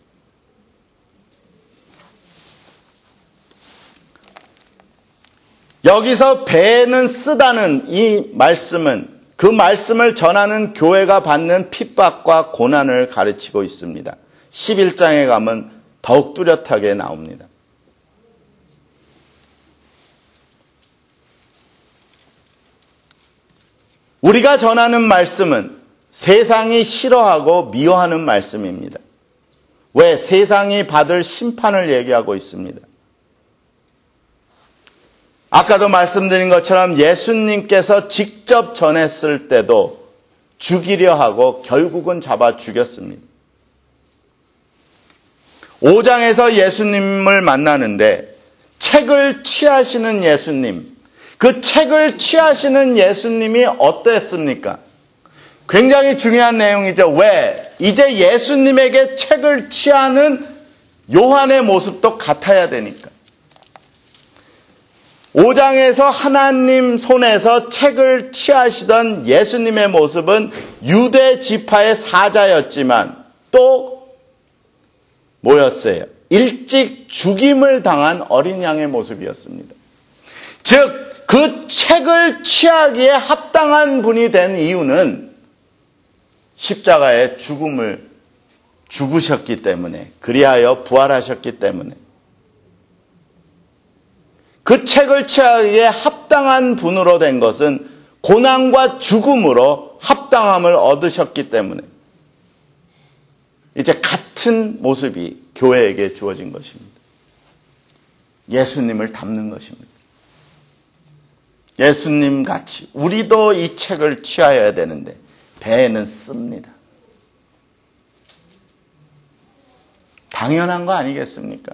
여기서 배는 쓰다는 이 말씀은 그 말씀을 전하는 교회가 받는 핍박과 고난을 가르치고 있습니다. 십일 장에 가면 더욱 뚜렷하게 나옵니다. 우리가 전하는 말씀은 세상이 싫어하고 미워하는 말씀입니다. 왜? 세상이 받을 심판을 얘기하고 있습니다. 아까도 말씀드린 것처럼 예수님께서 직접 전했을 때도 죽이려 하고 결국은 잡아 죽였습니다. 오 장에서 예수님을 만나는데 책을 취하시는 예수님, 그 책을 취하시는 예수님이 어땠습니까? 굉장히 중요한 내용이죠. 왜? 이제 예수님에게 책을 취하는 요한의 모습도 같아야 되니까. 오 장에서 하나님 손에서 책을 취하시던 예수님의 모습은 유대 지파의 사자였지만 또 뭐였어요? 일찍 죽임을 당한 어린 양의 모습이었습니다. 즉, 그 책을 취하기에 합당한 분이 된 이유는 십자가의 죽음을 죽으셨기 때문에, 그리하여 부활하셨기 때문에, 그 책을 취하기에 합당한 분으로 된 것은 고난과 죽음으로 합당함을 얻으셨기 때문에 이제 같은 모습이 교회에게 주어진 것입니다. 예수님을 닮는 것입니다. 예수님 같이 우리도 이 책을 취하여야 되는데 배에는 씁니다. 당연한 거 아니겠습니까?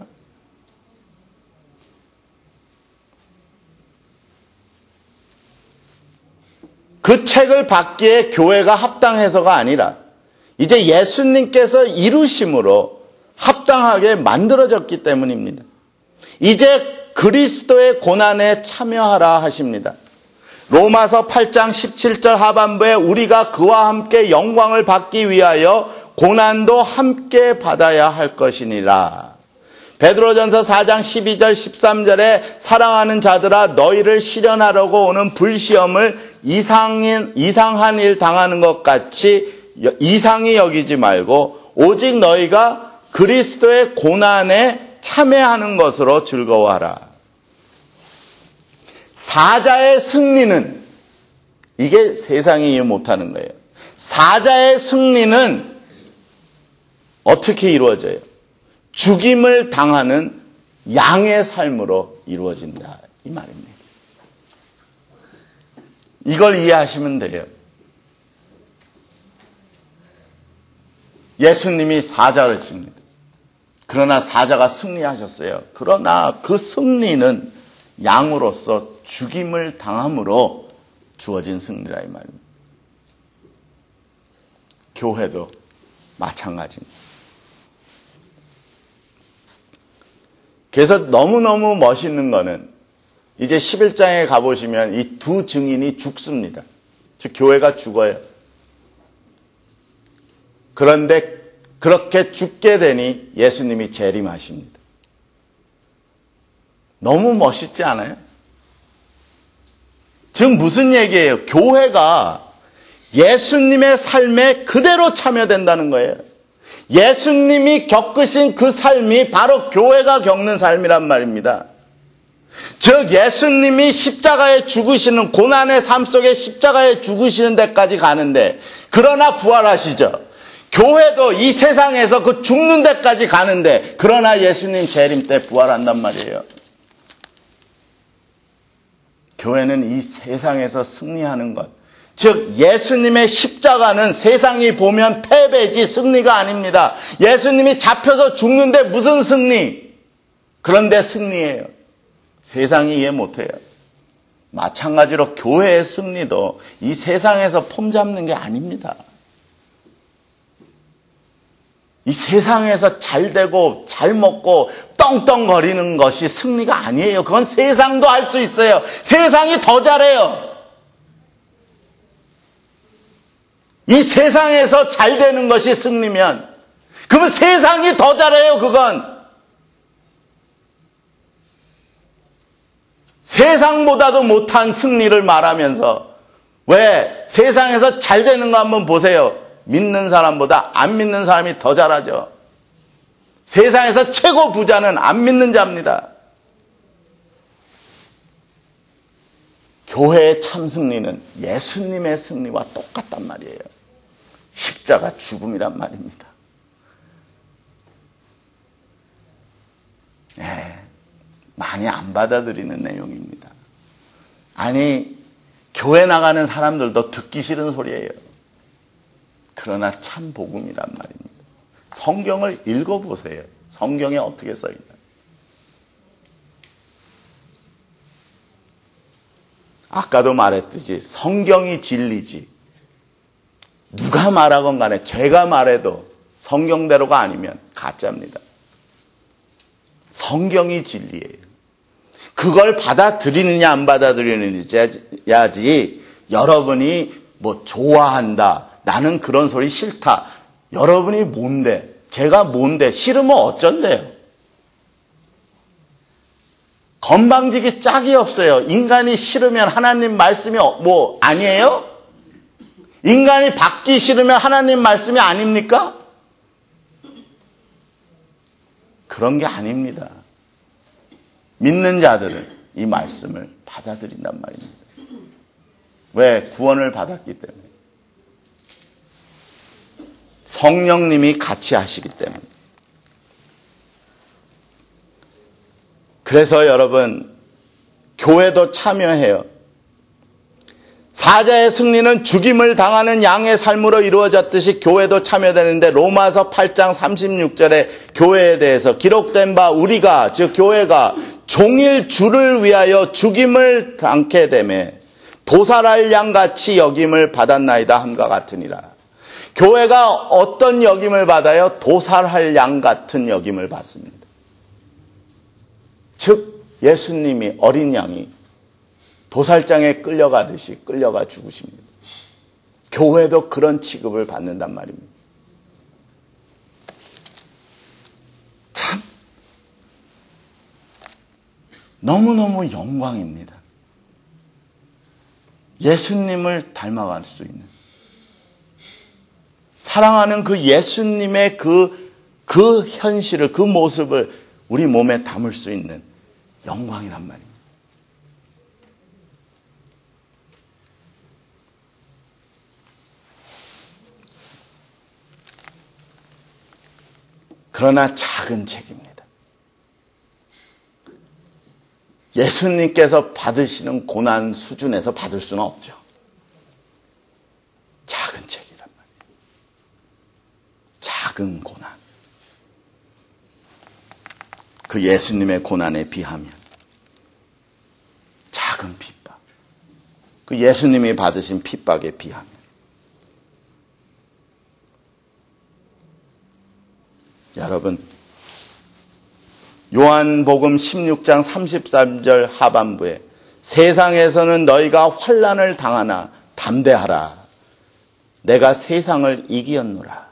그 책을 받기에 교회가 합당해서가 아니라 이제 예수님께서 이루심으로 합당하게 만들어졌기 때문입니다. 이제 그리스도의 고난에 참여하라 하십니다. 로마서 팔 장 십칠 절 하반부에 우리가 그와 함께 영광을 받기 위하여 고난도 함께 받아야 할 것이니라. 베드로전서 사 장 십이 절 십삼 절에 사랑하는 자들아 너희를 시련하려고 오는 불시험을 이상인, 이상한 일 당하는 것 같이 이상히 여기지 말고 오직 너희가 그리스도의 고난에 참여하는 것으로 즐거워하라. 사자의 승리는, 이게 세상이 이해 못하는 거예요. 사자의 승리는 어떻게 이루어져요? 죽임을 당하는 양의 삶으로 이루어진다, 이 말입니다. 이걸 이해하시면 돼요. 예수님이 사자를 칩니다. 그러나 사자가 승리하셨어요. 그러나 그 승리는 양으로서 죽임을 당함으로 주어진 승리라 이 말입니다. 교회도 마찬가지입니다. 그래서 너무너무 멋있는 거는 이제 십일 장에 가보시면 이 두 증인이 죽습니다. 즉 교회가 죽어요. 그런데 그렇게 죽게 되니 예수님이 재림하십니다. 너무 멋있지 않아요? 즉 무슨 얘기예요? 교회가 예수님의 삶에 그대로 참여된다는 거예요. 예수님이 겪으신 그 삶이 바로 교회가 겪는 삶이란 말입니다. 즉 예수님이 십자가에 죽으시는, 고난의 삶 속에 십자가에 죽으시는 데까지 가는데, 그러나 부활하시죠. 교회도 이 세상에서 그 죽는 데까지 가는데, 그러나 예수님 재림 때 부활한단 말이에요. 교회는 이 세상에서 승리하는 것, 즉 예수님의 십자가는 세상이 보면 패배지 승리가 아닙니다. 예수님이 잡혀서 죽는데 무슨 승리? 그런데 승리예요. 세상이 이해 못해요. 마찬가지로 교회의 승리도 이 세상에서 폼 잡는 게 아닙니다. 이 세상에서 잘 되고 잘 먹고 떵떵거리는 것이 승리가 아니에요. 그건 세상도 할 수 있어요. 세상이 더 잘해요. 이 세상에서 잘 되는 것이 승리면, 그러면 세상이 더 잘해요. 그건 세상보다도 못한 승리를 말하면서, 왜? 세상에서 잘 되는 거 한번 보세요. 믿는 사람보다 안 믿는 사람이 더 잘하죠. 세상에서 최고 부자는 안 믿는 자입니다. 교회의 참 승리는 예수님의 승리와 똑같단 말이에요. 십자가 죽음이란 말입니다. 네, 많이 안 받아들이는 내용입니다. 아니, 교회 나가는 사람들도 듣기 싫은 소리예요. 그러나 참 복음이란 말입니다. 성경을 읽어보세요. 성경에 어떻게 써있나. 아까도 말했듯이 성경이 진리지. 누가 말하건 간에 제가 말해도 성경대로가 아니면 가짜입니다. 성경이 진리예요. 그걸 받아들이느냐 안 받아들이느냐지, 여러분이 뭐 좋아한다, 나는 그런 소리 싫다, 여러분이 뭔데, 제가 뭔데, 싫으면 어쩐대요. 건방지기 짝이 없어요. 인간이 싫으면 하나님 말씀이 뭐 아니에요? 인간이 받기 싫으면 하나님 말씀이 아닙니까? 그런 게 아닙니다. 믿는 자들은 이 말씀을 받아들인단 말입니다. 왜? 구원을 받았기 때문에. 성령님이 같이 하시기 때문에. 그래서 여러분, 교회도 참여해요. 사자의 승리는 죽임을 당하는 양의 삶으로 이루어졌듯이 교회도 참여되는데, 로마서 팔 장 삼십육 절에 교회에 대해서 기록된 바 우리가, 즉 교회가 종일 주를 위하여 죽임을 당케 되매 도살할 양같이 여김을 받았나이다 함과 같으니라. 교회가 어떤 여김을 받아요? 도살할 양 같은 여김을 받습니다. 즉 예수님이, 어린 양이 도살장에 끌려가듯이 끌려가 죽으십니다. 교회도 그런 취급을 받는단 말입니다. 너무너무 영광입니다. 예수님을 닮아갈 수 있는, 사랑하는 그 예수님의 그, 그 현실을, 그 모습을 우리 몸에 담을 수 있는 영광이란 말입니다. 그러나 작은 책입니다. 예수님께서 받으시는 고난 수준에서 받을 수는 없죠. 작은 책이란 말이에요. 작은 고난. 그 예수님의 고난에 비하면 작은 핍박. 그 예수님이 받으신 핍박에 비하면 여러분, 요한복음 십육 장 삼십삼 절 하반부에 세상에서는 너희가 환난을 당하나 담대하라. 내가 세상을 이기었노라.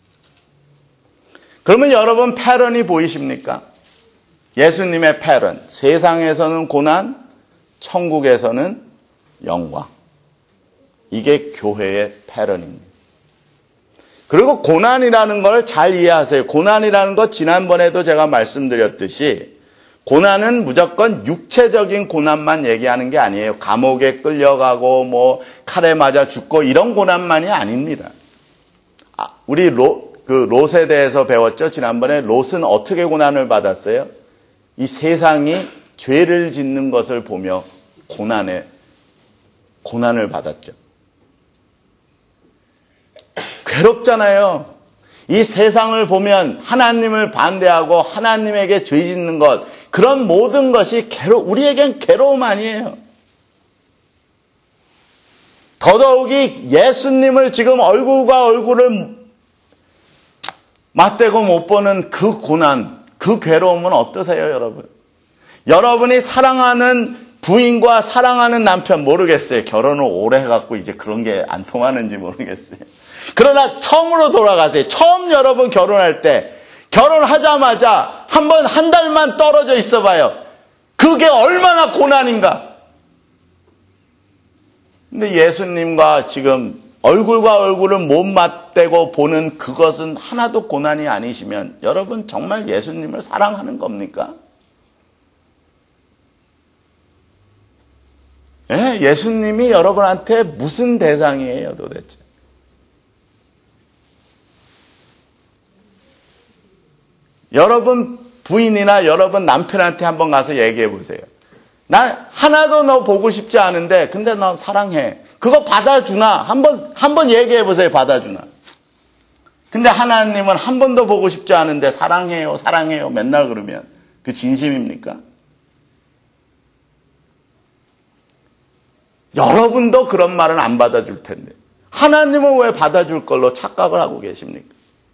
그러면 여러분 패런이 보이십니까? 예수님의 패런. 세상에서는 고난, 천국에서는 영광. 이게 교회의 패런입니다. 그리고 고난이라는 걸 잘 이해하세요. 고난이라는 것 지난번에도 제가 말씀드렸듯이 고난은 무조건 육체적인 고난만 얘기하는 게 아니에요. 감옥에 끌려가고 뭐 칼에 맞아 죽고 이런 고난만이 아닙니다. 아, 우리 로, 그 롯에 대해서 배웠죠. 지난번에 롯은 어떻게 고난을 받았어요? 이 세상이 죄를 짓는 것을 보며 고난에 고난을 받았죠. 괴롭잖아요. 이 세상을 보면 하나님을 반대하고 하나님에게 죄 짓는 것, 그런 모든 것이 괴로, 우리에겐 괴로움 아니에요. 더더욱이 예수님을 지금 얼굴과 얼굴을 맞대고 못 보는 그 고난, 그 괴로움은 어떠세요, 여러분? 여러분이 사랑하는 부인과 사랑하는 남편 모르겠어요. 결혼을 오래 해갖고 이제 그런 게 안 통하는지 모르겠어요. 그러나 처음으로 돌아가세요. 처음 여러분 결혼할 때 결혼하자마자 한번 한 달만 떨어져 있어봐요. 그게 얼마나 고난인가. 근데 예수님과 지금 얼굴과 얼굴을 못 맞대고 보는 그것은 하나도 고난이 아니시면 여러분 정말 예수님을 사랑하는 겁니까? 예, 예수님이 여러분한테 무슨 대상이에요 도대체? 여러분 부인이나 여러분 남편한테 한번 가서 얘기해 보세요. 나 하나도 너 보고 싶지 않은데 근데 너 사랑해. 그거 받아주나? 한번 한번 얘기해 보세요. 받아주나? 근데 하나님은 한 번도 보고 싶지 않은데 사랑해요, 사랑해요 맨날 그러면 그 진심입니까? 여러분도 그런 말은 안 받아줄 텐데 하나님은 왜 받아줄 걸로 착각을 하고 계십니까?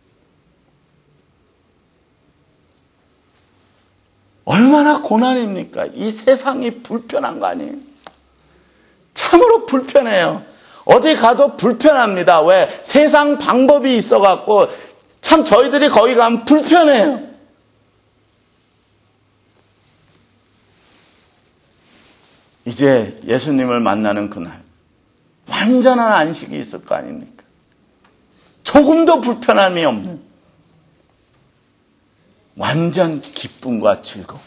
얼마나 고난입니까? 이 세상이 불편한 거 아니에요? 참으로 불편해요. 어디 가도 불편합니다. 왜? 세상 방법이 있어갖고 참 저희들이 거기 가면 불편해요. 이제 예수님을 만나는 그날 완전한 안식이 있을 거 아닙니까? 조금도 불편함이 없는 완전 기쁨과 즐거움.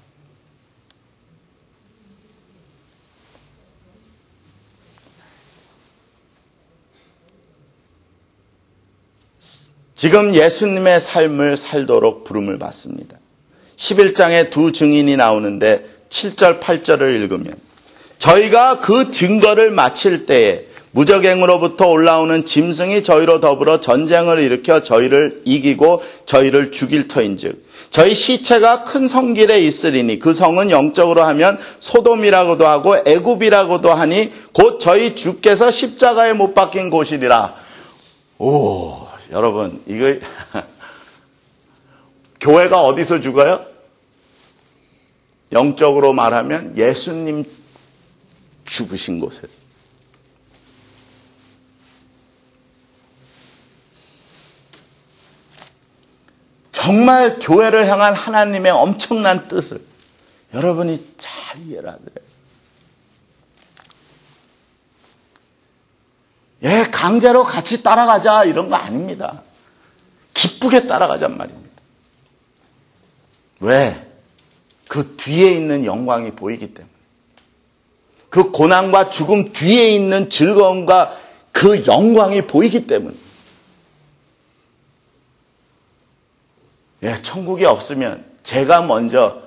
지금 예수님의 삶을 살도록 부름을 받습니다. 십일 장에 두 증인이 나오는데 칠 절 팔 절을 읽으면 저희가 그 증거를 마칠 때에 무적행으로부터 올라오는 짐승이 저희로 더불어 전쟁을 일으켜 저희를 이기고 저희를 죽일 터인즉 저희 시체가 큰 성길에 있으리니 그 성은 영적으로 하면 소돔이라고도 하고 애굽이라고도 하니 곧 저희 주께서 십자가에 못 박힌 곳이리라. 오, 여러분 이거 교회가 어디서 죽어요? 영적으로 말하면 예수님 죽으신 곳에서. 정말 교회를 향한 하나님의 엄청난 뜻을 여러분이 잘 이해를 하세요. 예, 강제로 같이 따라가자 이런 거 아닙니다. 기쁘게 따라가잔 말입니다. 왜? 그 뒤에 있는 영광이 보이기 때문에. 그 고난과 죽음 뒤에 있는 즐거움과 그 영광이 보이기 때문에. 예, 천국이 없으면 제가 먼저,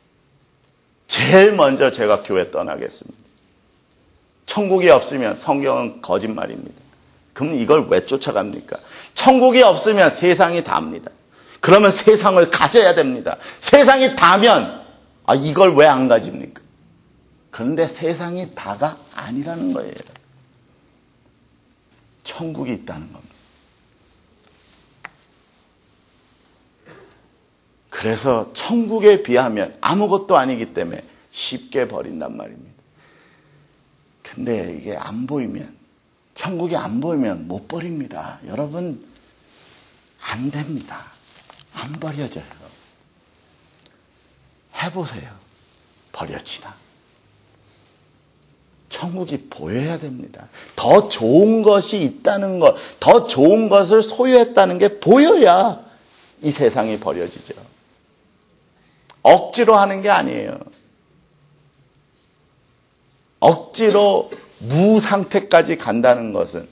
제일 먼저 제가 교회 떠나겠습니다. 천국이 없으면 성경은 거짓말입니다. 그럼 이걸 왜 쫓아갑니까? 천국이 없으면 세상이 답니다. 그러면 세상을 가져야 됩니다. 세상이 다면 아 이걸 왜 안 가집니까? 그런데 세상이 다가 아니라는 거예요. 천국이 있다는 겁니다. 그래서 천국에 비하면 아무것도 아니기 때문에 쉽게 버린단 말입니다. 근데 이게 안 보이면, 천국이 안 보이면 못 버립니다. 여러분, 안 됩니다. 안 버려져요. 해보세요. 버려지나. 천국이 보여야 됩니다. 더 좋은 것이 있다는 것, 더 좋은 것을 소유했다는 게 보여야 이 세상이 버려지죠. 억지로 하는 게 아니에요. 억지로 무상태까지 간다는 것은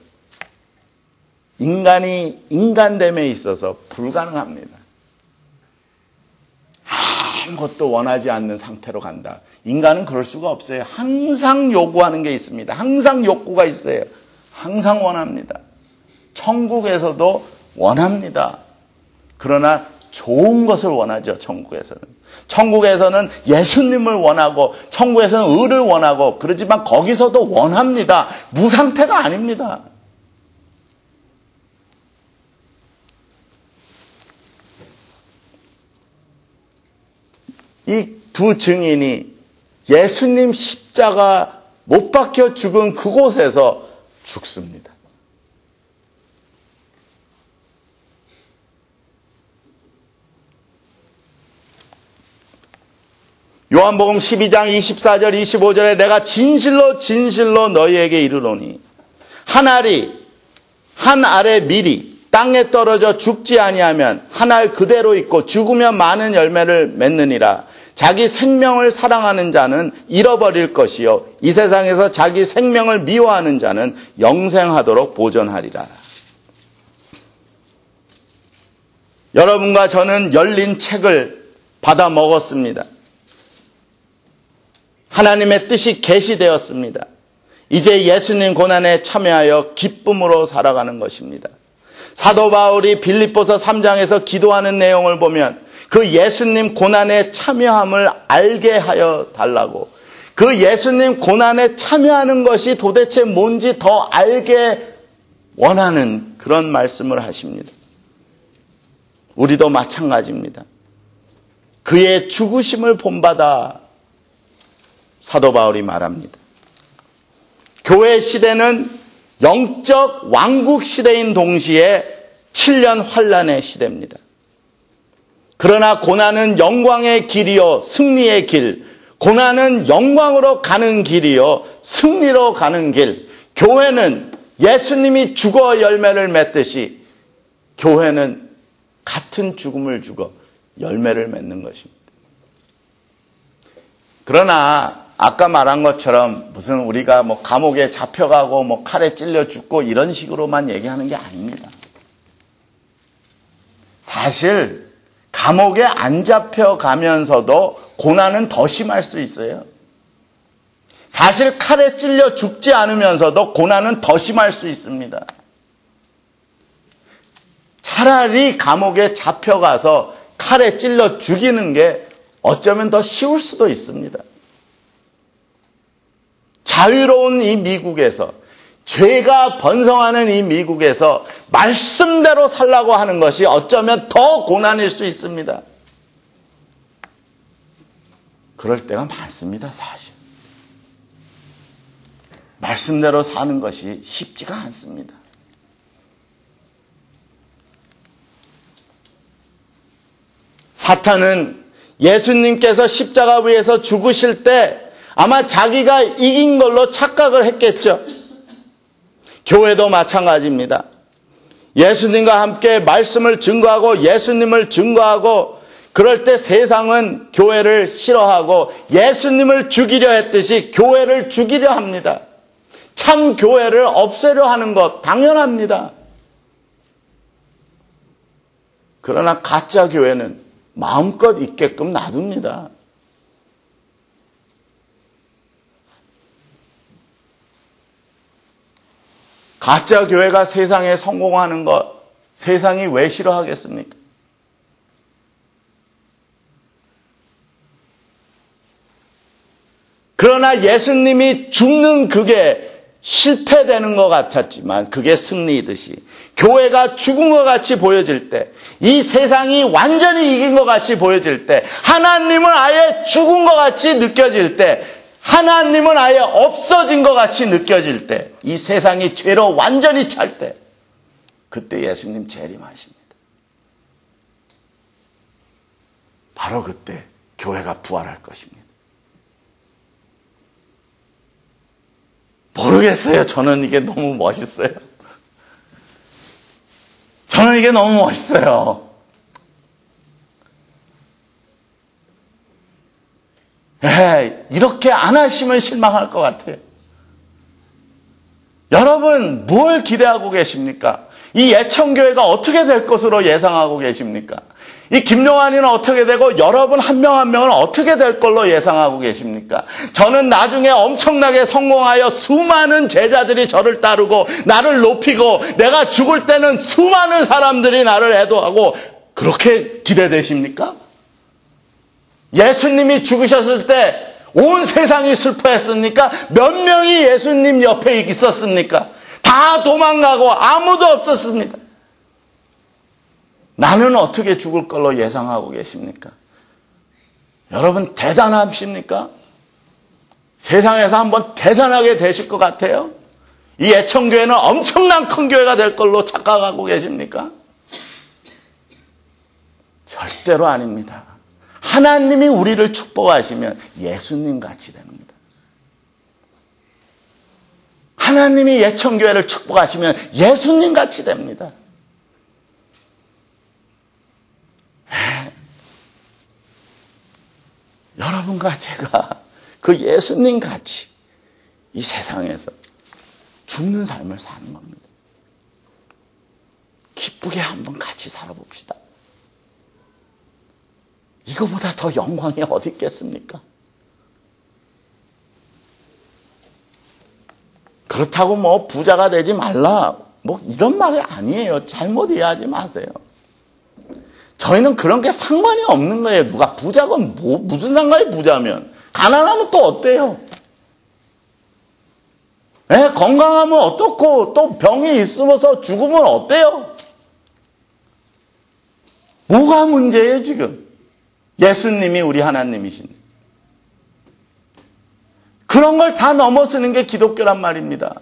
인간이 인간됨에 있어서 불가능합니다. 아무것도 원하지 않는 상태로 간다. 인간은 그럴 수가 없어요. 항상 요구하는 게 있습니다. 항상 욕구가 있어요. 항상 원합니다. 천국에서도 원합니다. 그러나 좋은 것을 원하죠. 천국에서는. 천국에서는 예수님을 원하고 천국에서는 의를 원하고 그러지만 거기서도 원합니다. 무상태가 아닙니다. 이 두 증인이 예수님 십자가 못 박혀 죽은 그곳에서 죽습니다. 요한복음 십이 장 이십사 절 이십오 절에 내가 진실로 진실로 너희에게 이르노니 한 알이 한 알의 밀이 땅에 떨어져 죽지 아니하면 한 알 그대로 있고 죽으면 많은 열매를 맺느니라. 자기 생명을 사랑하는 자는 잃어버릴 것이요 이 세상에서 자기 생명을 미워하는 자는 영생하도록 보존하리라. 여러분과 저는 열린 책을 받아 먹었습니다. 하나님의 뜻이 계시되었습니다. 이제 예수님 고난에 참여하여 기쁨으로 살아가는 것입니다. 사도 바울이 빌립보서 삼 장에서 기도하는 내용을 보면 그 예수님 고난에 참여함을 알게 하여 달라고, 그 예수님 고난에 참여하는 것이 도대체 뭔지 더 알게 원하는 그런 말씀을 하십니다. 우리도 마찬가지입니다. 그의 죽으심을 본받아 사도 바울이 말합니다. 교회 시대는 영적 왕국 시대인 동시에 칠 년 환란의 시대입니다. 그러나 고난은 영광의 길이요 승리의 길, 고난은 영광으로 가는 길이요 승리로 가는 길, 교회는 예수님이 죽어 열매를 맺듯이 교회는 같은 죽음을 죽어 열매를 맺는 것입니다. 그러나 아까 말한 것처럼 무슨 우리가 뭐 감옥에 잡혀가고 뭐 칼에 찔려 죽고 이런 식으로만 얘기하는 게 아닙니다. 사실 감옥에 안 잡혀가면서도 고난은 더 심할 수 있어요. 사실 칼에 찔려 죽지 않으면서도 고난은 더 심할 수 있습니다. 차라리 감옥에 잡혀가서 칼에 찔러 죽이는 게 어쩌면 더 쉬울 수도 있습니다. 자유로운 이 미국에서, 죄가 번성하는 이 미국에서 말씀대로 살라고 하는 것이 어쩌면 더 고난일 수 있습니다. 그럴 때가 많습니다, 사실. 말씀대로 사는 것이 쉽지가 않습니다. 사탄은 예수님께서 십자가 위에서 죽으실 때 아마 자기가 이긴 걸로 착각을 했겠죠. 교회도 마찬가지입니다. 예수님과 함께 말씀을 증거하고 예수님을 증거하고 그럴 때 세상은 교회를 싫어하고 예수님을 죽이려 했듯이 교회를 죽이려 합니다. 참 교회를 없애려 하는 것 당연합니다. 그러나 가짜 교회는 마음껏 있게끔 놔둡니다. 가짜 교회가 세상에 성공하는 것 세상이 왜 싫어하겠습니까? 그러나 예수님이 죽는 그게 실패되는 것 같았지만 그게 승리이듯이 교회가 죽은 것 같이 보여질 때, 이 세상이 완전히 이긴 것 같이 보여질 때, 하나님은 아예 죽은 것 같이 느껴질 때, 하나님은 아예 없어진 것 같이 느껴질 때, 이 세상이 죄로 완전히 찰 때, 그때 예수님 재림하십니다. 바로 그때 교회가 부활할 것입니다. 모르겠어요. 저는 이게 너무 멋있어요. 저는 이게 너무 멋있어요. 예, 이렇게 안 하시면 실망할 것 같아요. 여러분, 뭘 기대하고 계십니까? 이 예천교회가 어떻게 될 것으로 예상하고 계십니까? 이 김용환이는 어떻게 되고 여러분 한 명 한 명은 어떻게 될 걸로 예상하고 계십니까? 저는 나중에 엄청나게 성공하여 수많은 제자들이 저를 따르고 나를 높이고 내가 죽을 때는 수많은 사람들이 나를 애도하고 그렇게 기대되십니까? 예수님이 죽으셨을 때 온 세상이 슬퍼했습니까? 몇 명이 예수님 옆에 있었습니까? 다 도망가고 아무도 없었습니다. 나는 어떻게 죽을 걸로 예상하고 계십니까? 여러분 대단하십니까? 세상에서 한번 대단하게 되실 것 같아요? 이 예천교회는 엄청난 큰 교회가 될 걸로 착각하고 계십니까? 절대로 아닙니다. 하나님이 우리를 축복하시면 예수님 같이 됩니다. 하나님이 예천교회를 축복하시면 예수님 같이 됩니다. 여러분과 제가 그 예수님 같이 이 세상에서 죽는 삶을 사는 겁니다. 기쁘게 한번 같이 살아봅시다. 이거보다 더 영광이 어디 있겠습니까? 그렇다고 뭐 부자가 되지 말라 뭐 이런 말이 아니에요. 잘못 이해하지 마세요. 저희는 그런 게 상관이 없는 거예요. 누가 부자건 뭐 무슨 상관이 부자면. 가난하면 또 어때요? 네, 건강하면 어떻고 또 병이 있으면서 죽으면 어때요? 뭐가 문제예요 지금? 예수님이 우리 하나님이신데. 그런 걸 다 넘어서는 게 기독교란 말입니다.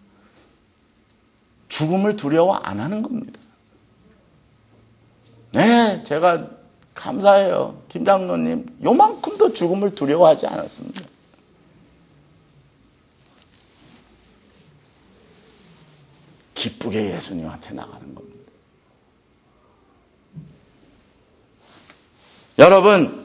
죽음을 두려워 안 하는 겁니다. 네, 제가 감사해요. 김 장로님, 요만큼도 죽음을 두려워하지 않았습니다. 기쁘게 예수님한테 나가는 겁니다. 여러분,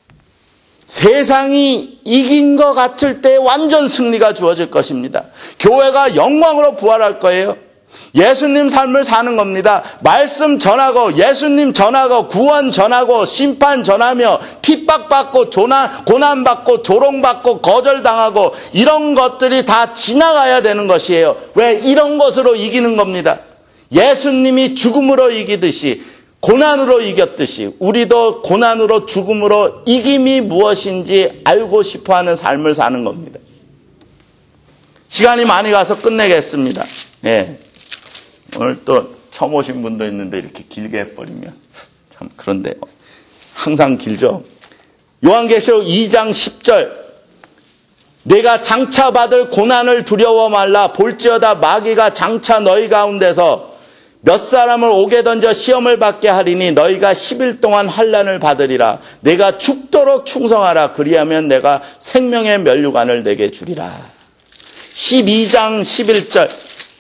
세상이 이긴 것 같을 때 완전 승리가 주어질 것입니다. 교회가 영광으로 부활할 거예요. 예수님 삶을 사는 겁니다. 말씀 전하고 예수님 전하고 구원 전하고 심판 전하며 핍박받고 조난, 고난받고 조롱받고 거절당하고 이런 것들이 다 지나가야 되는 것이에요. 왜? 이런 것으로 이기는 겁니다. 예수님이 죽음으로 이기듯이 고난으로 이겼듯이 우리도 고난으로 죽음으로 이김이 무엇인지 알고 싶어하는 삶을 사는 겁니다. 시간이 많이 가서 끝내겠습니다. 네. 오늘 또 처음 오신 분도 있는데 이렇게 길게 해버리면 참 그런데요. 항상 길죠. 요한계시록 이 장 십 절 내가 장차 받을 고난을 두려워 말라 볼지어다 마귀가 장차 너희 가운데서 몇 사람을 옥에 던져 시험을 받게 하리니 너희가 십 일 동안 환난을 받으리라. 내가 죽도록 충성하라. 그리하면 내가 생명의 면류관을 내게 주리라. 십이 장 십일 절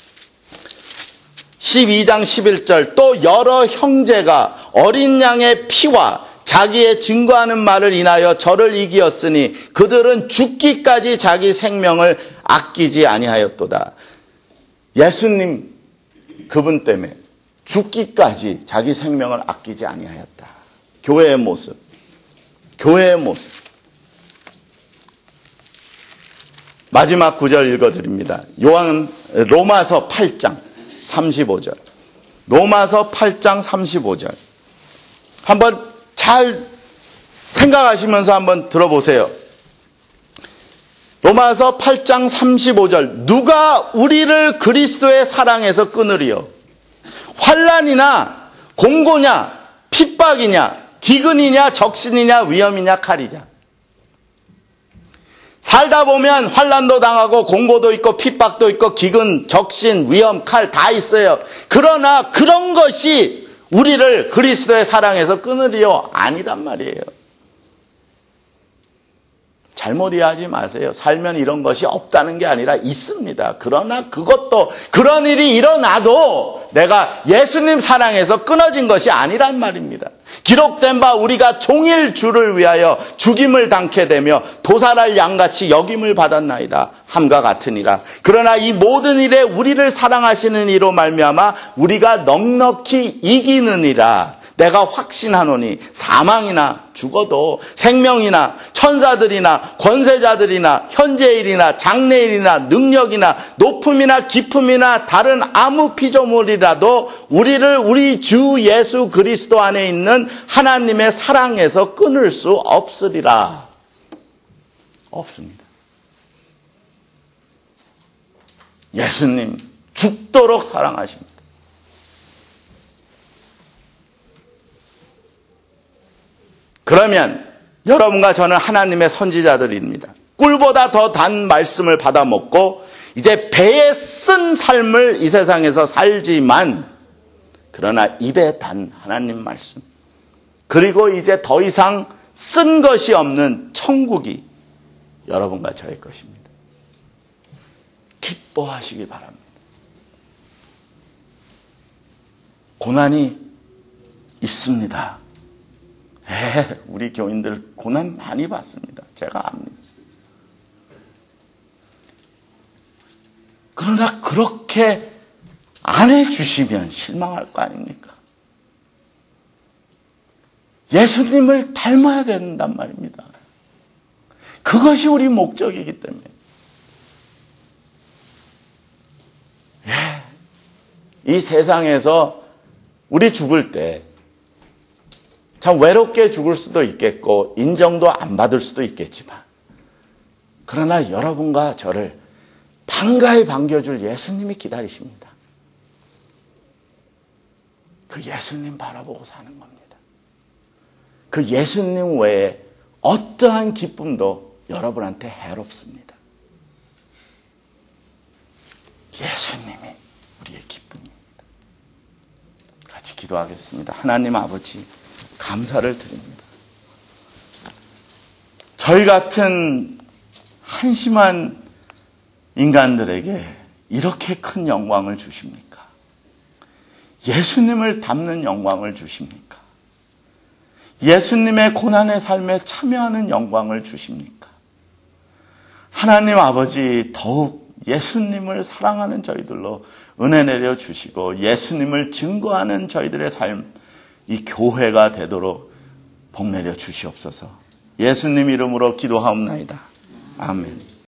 십이 장 십일 절 또 여러 형제가 어린 양의 피와 자기의 증거하는 말을 인하여 저를 이기었으니 그들은 죽기까지 자기 생명을 아끼지 아니하였도다. 예수님 그분 때문에 죽기까지 자기 생명을 아끼지 아니하였다. 교회의 모습, 교회의 모습. 마지막 구절 읽어드립니다. 요한 로마서 팔 장 삼십오 절. 로마서 팔 장 삼십오 절. 한번 잘 생각하시면서 한번 들어보세요. 로마서 팔 장 삼십오 절. 누가 우리를 그리스도의 사랑에서 끊으리요? 환난이나 공고냐 핍박이냐 기근이냐 적신이냐 위험이냐 칼이냐. 살다 보면 환난도 당하고 공고도 있고 핍박도 있고 기근, 적신, 위험, 칼 다 있어요. 그러나 그런 것이 우리를 그리스도의 사랑에서 끊으리요? 아니란 말이에요. 잘못 이해하지 마세요. 살면 이런 것이 없다는 게 아니라 있습니다. 그러나 그것도 그런 일이 일어나도 내가 예수님 사랑에서 끊어진 것이 아니란 말입니다. 기록된 바 우리가 종일 주를 위하여 죽임을 당케 되며 도살할 양같이 여김을 받았나이다. 함과 같으니라. 그러나 이 모든 일에 우리를 사랑하시는 이로 말미암아 우리가 넉넉히 이기느니라. 내가 확신하노니 사망이나 죽어도 생명이나 천사들이나 권세자들이나 현재일이나 장래일이나 능력이나 높음이나 깊음이나 다른 아무 피조물이라도 우리를 우리 주 예수 그리스도 안에 있는 하나님의 사랑에서 끊을 수 없으리라. 없습니다. 예수님 죽도록 사랑하십니다. 그러면 여러분과 저는 하나님의 선지자들입니다. 꿀보다 더 단 말씀을 받아먹고 이제 배에 쓴 삶을 이 세상에서 살지만 그러나 입에 단 하나님 말씀 그리고 이제 더 이상 쓴 것이 없는 천국이 여러분과 저의 것입니다. 기뻐하시기 바랍니다. 고난이 있습니다. 에, 우리 교인들 고난 많이 받습니다. 제가 압니다. 그러나 그렇게 안 해주시면 실망할 거 아닙니까? 예수님을 닮아야 된단 말입니다. 그것이 우리 목적이기 때문에. 예, 이 세상에서 우리 죽을 때 참 외롭게 죽을 수도 있겠고 인정도 안 받을 수도 있겠지만 그러나 여러분과 저를 반가이 반겨줄 예수님이 기다리십니다. 그 예수님 바라보고 사는 겁니다. 그 예수님 외에 어떠한 기쁨도 여러분한테 해롭습니다. 예수님이 우리의 기쁨입니다. 같이 기도하겠습니다. 하나님 아버지 감사를 드립니다. 저희 같은 한심한 인간들에게 이렇게 큰 영광을 주십니까? 예수님을 닮는 영광을 주십니까? 예수님의 고난의 삶에 참여하는 영광을 주십니까? 하나님 아버지 더욱 예수님을 사랑하는 저희들로 은혜 내려 주시고 예수님을 증거하는 저희들의 삶 이 교회가 되도록 복 내려 주시옵소서. 예수님 이름으로 기도하옵나이다. 아멘.